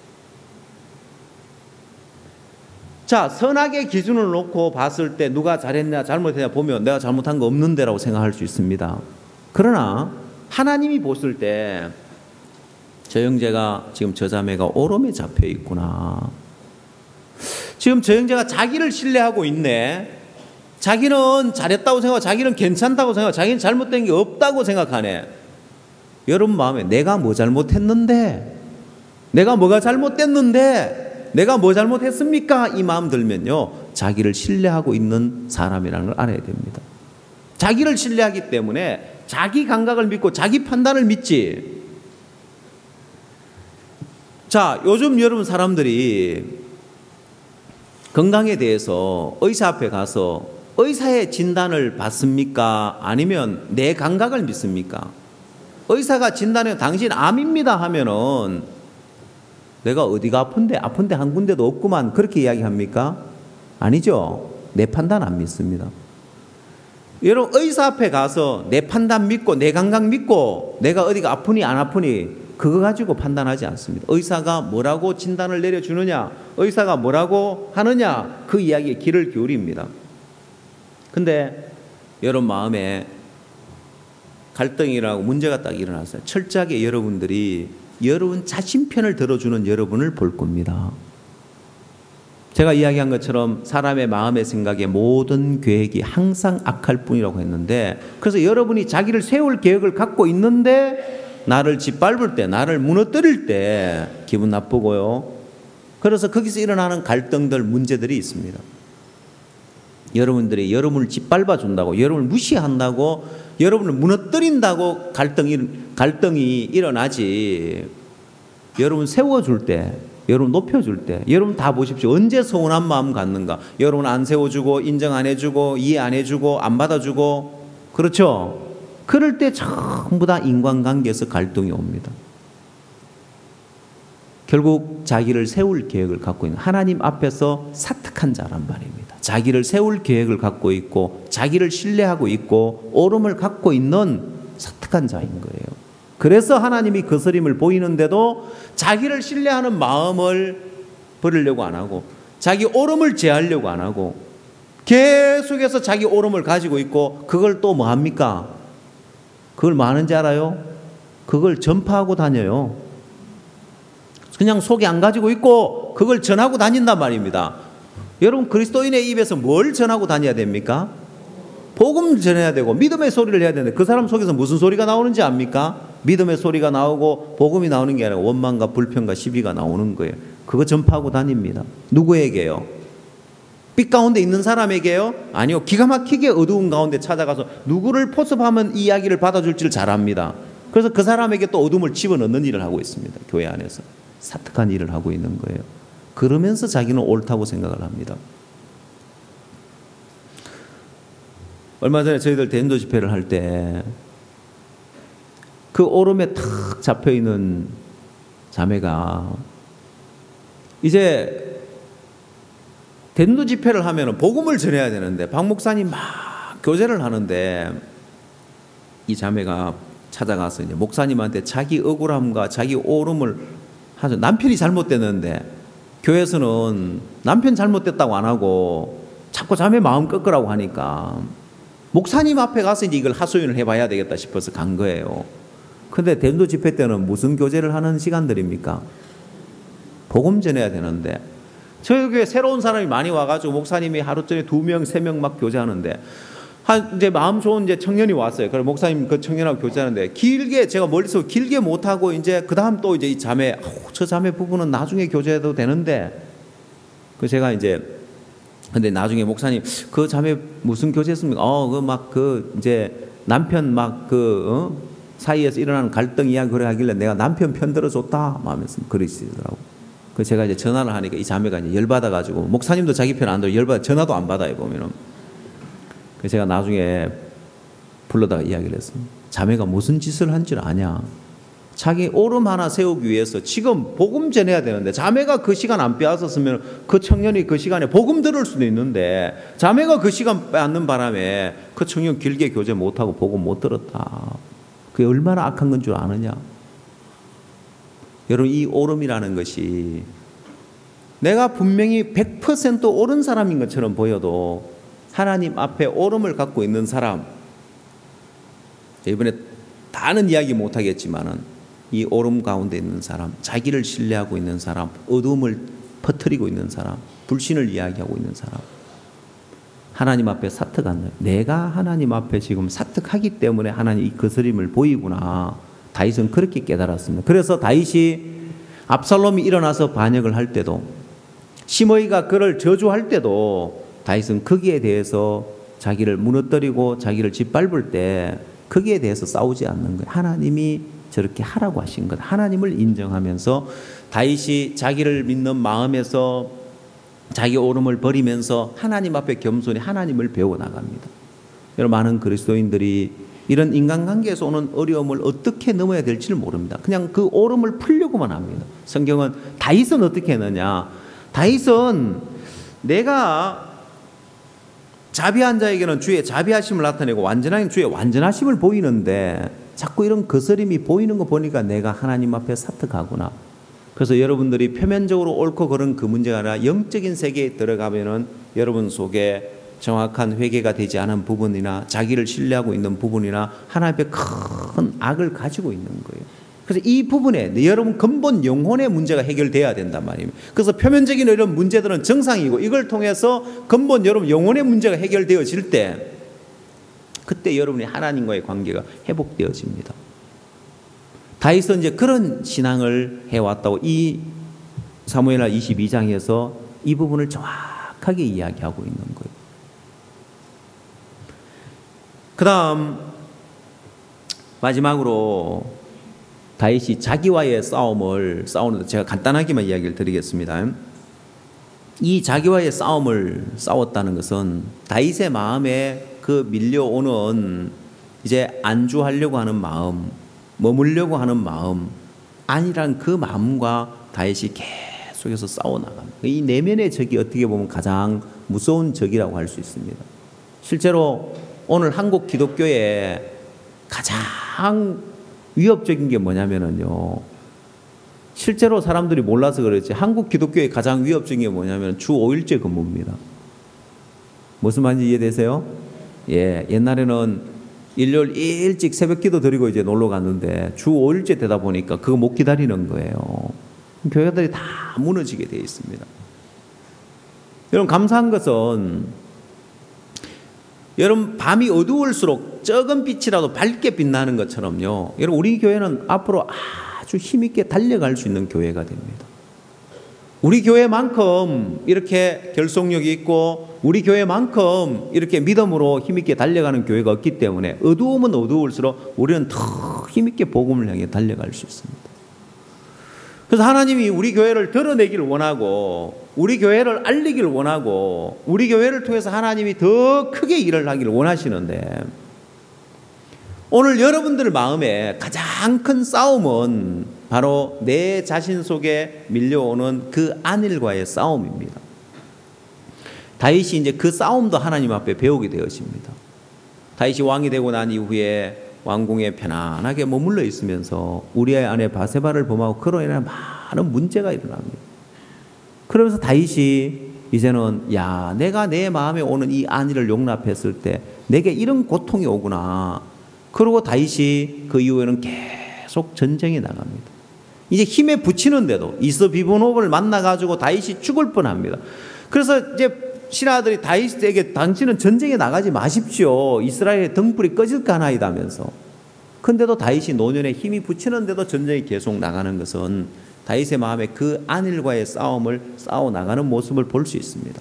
자, 선악의 기준을 놓고 봤을 때 누가 잘했냐 잘못했냐 보면 내가 잘못한 거 없는데라고 생각할 수 있습니다. 그러나 하나님이 보실 때 저 형제가 지금 저 자매가 오름에 잡혀 있구나. 지금 저 형제가 자기를 신뢰하고 있네. 자기는 잘했다고 생각하고 자기는 괜찮다고 생각하고 자기는 잘못된 게 없다고 생각하네. 여러분 마음에 내가 뭐 잘못했는데, 내가 뭐가 잘못됐는데, 내가 뭐 잘못했습니까? 이 마음 들면요, 자기를 신뢰하고 있는 사람이라는 걸 알아야 됩니다. 자기를 신뢰하기 때문에 자기 감각을 믿고 자기 판단을 믿지. 자, 요즘 여러분 사람들이 건강에 대해서 의사 앞에 가서 의사의 진단을 받습니까? 아니면 내 감각을 믿습니까? 의사가 진단해 당신 암입니다 하면은 내가 어디가 아픈데 한 군데도 없구만 그렇게 이야기합니까? 아니죠. 내 판단 안 믿습니다. 여러분 의사 앞에 가서 내 판단 믿고 내 감각 믿고 내가 어디가 아프니 안 아프니 그거 가지고 판단하지 않습니다. 의사가 뭐라고 진단을 내려주느냐, 의사가 뭐라고 하느냐, 그 이야기에 귀를 기울입니다. 근데 여러분 마음에 갈등이라고 문제가 딱 일어났어요. 철저하게 여러분들이 여러분 자신 편을 들어주는 여러분을 볼 겁니다. 제가 이야기한 것처럼 사람의 마음의 생각에 모든 계획이 항상 악할 뿐이라고 했는데, 그래서 여러분이 자기를 세울 계획을 갖고 있는데 나를 짓밟을 때, 나를 무너뜨릴 때 기분 나쁘고요. 그래서 거기서 일어나는 갈등들, 문제들이 있습니다. 여러분들이 여러분을 짓밟아 준다고, 여러분을 무시한다고, 여러분을 무너뜨린다고 갈등이 일어나지. 여러분 세워줄 때, 여러분 높여줄 때, 여러분 다 보십시오. 언제 서운한 마음 갖는가? 여러분 안 세워주고, 인정 안 해주고, 이해 안 해주고, 안 받아주고, 그렇죠? 그럴 때 전부 다 인간관계에서 갈등이 옵니다. 결국 자기를 세울 계획을 갖고 있는 하나님 앞에서 사특한 자란 말입니다. 자기를 세울 계획을 갖고 있고 자기를 신뢰하고 있고 오름을 갖고 있는 사특한 자인 거예요. 그래서 하나님이 거스림을 보이는데도 자기를 신뢰하는 마음을 버리려고 안 하고 자기 오름을 제하려고 안 하고 계속해서 자기 오름을 가지고 있고 그걸 또 뭐 합니까? 그걸 뭐 하는지 알아요? 그걸 전파하고 다녀요. 그냥 속에 안 가지고 있고 그걸 전하고 다닌단 말입니다. 여러분, 그리스도인의 입에서 뭘 전하고 다녀야 됩니까? 복음을 전해야 되고 믿음의 소리를 해야 되는데 그 사람 속에서 무슨 소리가 나오는지 압니까? 믿음의 소리가 나오고 복음이 나오는 게 아니라 원망과 불평과 시비가 나오는 거예요. 그거 전파하고 다닙니다. 누구에게요? 빛 가운데 있는 사람에게요? 아니요. 기가 막히게 어두운 가운데 찾아가서 누구를 포섭하면 이야기를 받아줄지를 잘 압니다. 그래서 그 사람에게 또 어둠을 집어넣는 일을 하고 있습니다. 교회 안에서 사특한 일을 하고 있는 거예요. 그러면서 자기는 옳다고 생각을 합니다. 얼마 전에 저희들 대전도 집회를 할 때 그 오름에 탁 잡혀있는 자매가 이제 대전도 집회를 하면 복음을 전해야 되는데 박 목사님 막 교제를 하는데 이 자매가 찾아가서 이제 목사님한테 자기 억울함과 자기 오름을 하죠. 남편이 잘못됐는데 교회에서는 남편 잘못됐다고 안 하고 자꾸 자매 마음 꺾으라고 하니까 목사님 앞에 가서 이제 이걸 하소연을 해봐야 되겠다 싶어서 간 거예요. 근데 대전도 집회 때는 무슨 교제를 하는 시간들입니까? 복음 전해야 되는데 저희 교회 새로운 사람이 많이 와가지고 목사님이 하루 전에 2명, 3명 막 교제하는데 이제 마음 좋은 이제 청년이 왔어요. 그래서 목사님 그 청년하고 교제하는데 길게 제가 멀리서 길게 못하고 이제 그 다음 또 이제 이 자매, 저 자매 부부는 나중에 교제해도 되는데 그 제가 이제 근데 나중에 목사님 그 자매 무슨 교제했습니까? 그 막 그 이제 남편 막 사이에서 일어나는 갈등 이야기 그래 하길래 내가 남편 편 들어줬다 하면서 그러시더라고. 그 제가 이제 전화를 하니까 이 자매가 이제 열받아 가지고 목사님도 자기 편 안 들어 열받아 전화도 안 받아요 보면은. 그래서 제가 나중에 불러다가 이야기를 했습니다. 자매가 무슨 짓을 한 줄 아냐? 자기 오름 하나 세우기 위해서 지금 복음 전해야 되는데 자매가 그 시간 안 빼앗았으면 그 청년이 그 시간에 복음 들을 수도 있는데 자매가 그 시간 빼앗는 바람에 그 청년 길게 교제 못하고 복음 못 들었다. 그게 얼마나 악한 건 줄 아느냐? 여러분, 이 오름이라는 것이 내가 분명히 100% 옳은 사람인 것처럼 보여도 하나님 앞에 오름을 갖고 있는 사람, 이번에 다는 이야기 못하겠지만은 이 오름 가운데 있는 사람, 자기를 신뢰하고 있는 사람, 어둠을 퍼뜨리고 있는 사람, 불신을 이야기하고 있는 사람, 하나님 앞에 사특한 거예요. 내가 하나님 앞에 지금 사특하기 때문에 하나님 이 거스림을 보이구나. 다윗은 그렇게 깨달았습니다. 그래서 다윗이 압살롬이 일어나서 반역을 할 때도 시므이가 그를 저주할 때도 다윗은 거기에 대해서 자기를 무너뜨리고 자기를 짓밟을 때 거기에 대해서 싸우지 않는 거예요. 하나님이 저렇게 하라고 하신 것, 하나님을 인정하면서 다윗이 자기를 믿는 마음에서 자기 오름을 버리면서 하나님 앞에 겸손히 하나님을 배워나갑니다. 여러분, 많은 그리스도인들이 이런 인간관계에서 오는 어려움을 어떻게 넘어야 될지를 모릅니다. 그냥 그 오름을 풀려고만 합니다. 성경은 다윗은 어떻게 했느냐? 다윗은 내가 자비한 자에게는 주의 자비하심을 나타내고 완전한 주의 완전하심을 보이는데 자꾸 이런 거스림이 보이는 거 보니까 내가 하나님 앞에 사특하구나. 그래서 여러분들이 표면적으로 옳고 그른 그 문제가 아니라 영적인 세계에 들어가면은 여러분 속에 정확한 회개가 되지 않은 부분이나 자기를 신뢰하고 있는 부분이나 하나님 앞에 큰 악을 가지고 있는 거예요. 그래서 이 부분에 여러분 근본 영혼의 문제가 해결돼야 된단 말입니다. 그래서 표면적인 이런 문제들은 정상이고 이걸 통해서 근본 여러분 영혼의 문제가 해결되어질 때 그때 여러분이 하나님과의 관계가 회복되어집니다. 다윗은 이제 그런 신앙을 해왔다고 이 사무엘하 22장에서 이 부분을 정확하게 이야기하고 있는 거예요. 그 다음 마지막으로 다윗이 자기와의 싸움을 싸우는데 제가 간단하게만 이야기를 드리겠습니다. 이 자기와의 싸움을 싸웠다는 것은 다윗의 마음에 그 밀려오는 이제 안주하려고 하는 마음, 머물려고 하는 마음, 아니란 그 마음과 다윗이 계속해서 싸워나갑니다. 이 내면의 적이 어떻게 보면 가장 무서운 적이라고 할 수 있습니다. 실제로 오늘 한국 기독교에 가장 위협적인 게 뭐냐면요. 실제로 사람들이 몰라서 그렇지 한국 기독교의 가장 위협적인 게 뭐냐면 주 5일제 근무입니다. 무슨 말인지 이해되세요? 예, 옛날에는 일요일 일찍 새벽 기도 드리고 이제 놀러 갔는데 주 5일째 되다 보니까 그거 못 기다리는 거예요. 교회들이 다 무너지게 되어 있습니다. 여러분, 감사한 것은 여러분, 밤이 어두울수록 적은 빛이라도 밝게 빛나는 것처럼요, 여러분, 우리 교회는 앞으로 아주 힘있게 달려갈 수 있는 교회가 됩니다. 우리 교회만큼 이렇게 결속력이 있고 우리 교회만큼 이렇게 믿음으로 힘있게 달려가는 교회가 없기 때문에 어두우면 어두울수록 우리는 더 힘있게 복음을 향해 달려갈 수 있습니다. 그래서 하나님이 우리 교회를 드러내기를 원하고 우리 교회를 알리기를 원하고 우리 교회를 통해서 하나님이 더 크게 일을 하기를 원하시는데, 오늘 여러분들 마음에 가장 큰 싸움은 바로 내 자신 속에 밀려오는 그 안일과의 싸움입니다. 다윗이 이제 그 싸움도 하나님 앞에 배우게 되었습니다. 다윗이 왕이 되고 난 이후에 왕궁에 편안하게 머물러 있으면서 우리아의 아내 바세바를 범하고 그로 인해 많은 문제가 일어납니다. 그러면서 다윗이 이제는 내가 내 마음에 오는 이 안위를 용납했을 때 내게 이런 고통이 오구나. 그리고 다윗이 그 이후에는 계속 전쟁에 나갑니다. 이제 힘에 부치는데도 이스비보노를 만나가지고 다윗이 죽을 뻔합니다. 그래서 이제 신하들이 다윗에게 당신은 전쟁에 나가지 마십시오. 이스라엘의 등불이 꺼질까 하나이다면서. 근데도 다윗이 노년에 힘이 부치는데도 전쟁이 계속 나가는 것은 다윗의 마음에 그 안일과의 싸움을 싸워 나가는 모습을 볼 수 있습니다.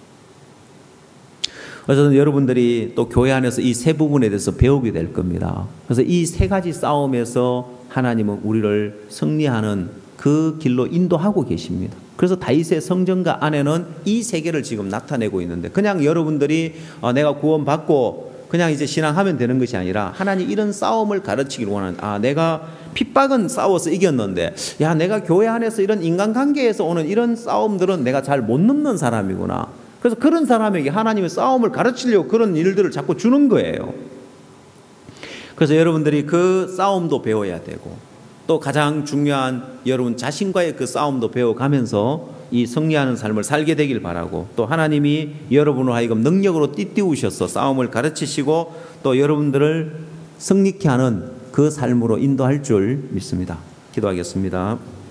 그래서 여러분들이 또 교회 안에서 이 세 부분에 대해서 배우게 될 겁니다. 그래서 이 세 가지 싸움에서 하나님은 우리를 승리하는 그 길로 인도하고 계십니다. 그래서 다윗의 성전가 안에는 이 세계를 지금 나타내고 있는데, 그냥 여러분들이 내가 구원받고 그냥 이제 신앙하면 되는 것이 아니라 하나님 이런 싸움을 가르치기를 원하는, 내가 핍박은 싸워서 이겼는데 내가 교회 안에서 이런 인간관계에서 오는 이런 싸움들은 내가 잘 못 넘는 사람이구나. 그래서 그런 사람에게 하나님의 싸움을 가르치려고 그런 일들을 자꾸 주는 거예요. 그래서 여러분들이 그 싸움도 배워야 되고, 또 가장 중요한 여러분 자신과의 그 싸움도 배워가면서 이 승리하는 삶을 살게 되길 바라고, 또 하나님이 여러분을 하여금 능력으로 띠띠우셔서 싸움을 가르치시고 또 여러분들을 승리케 하는 그 삶으로 인도할 줄 믿습니다. 기도하겠습니다.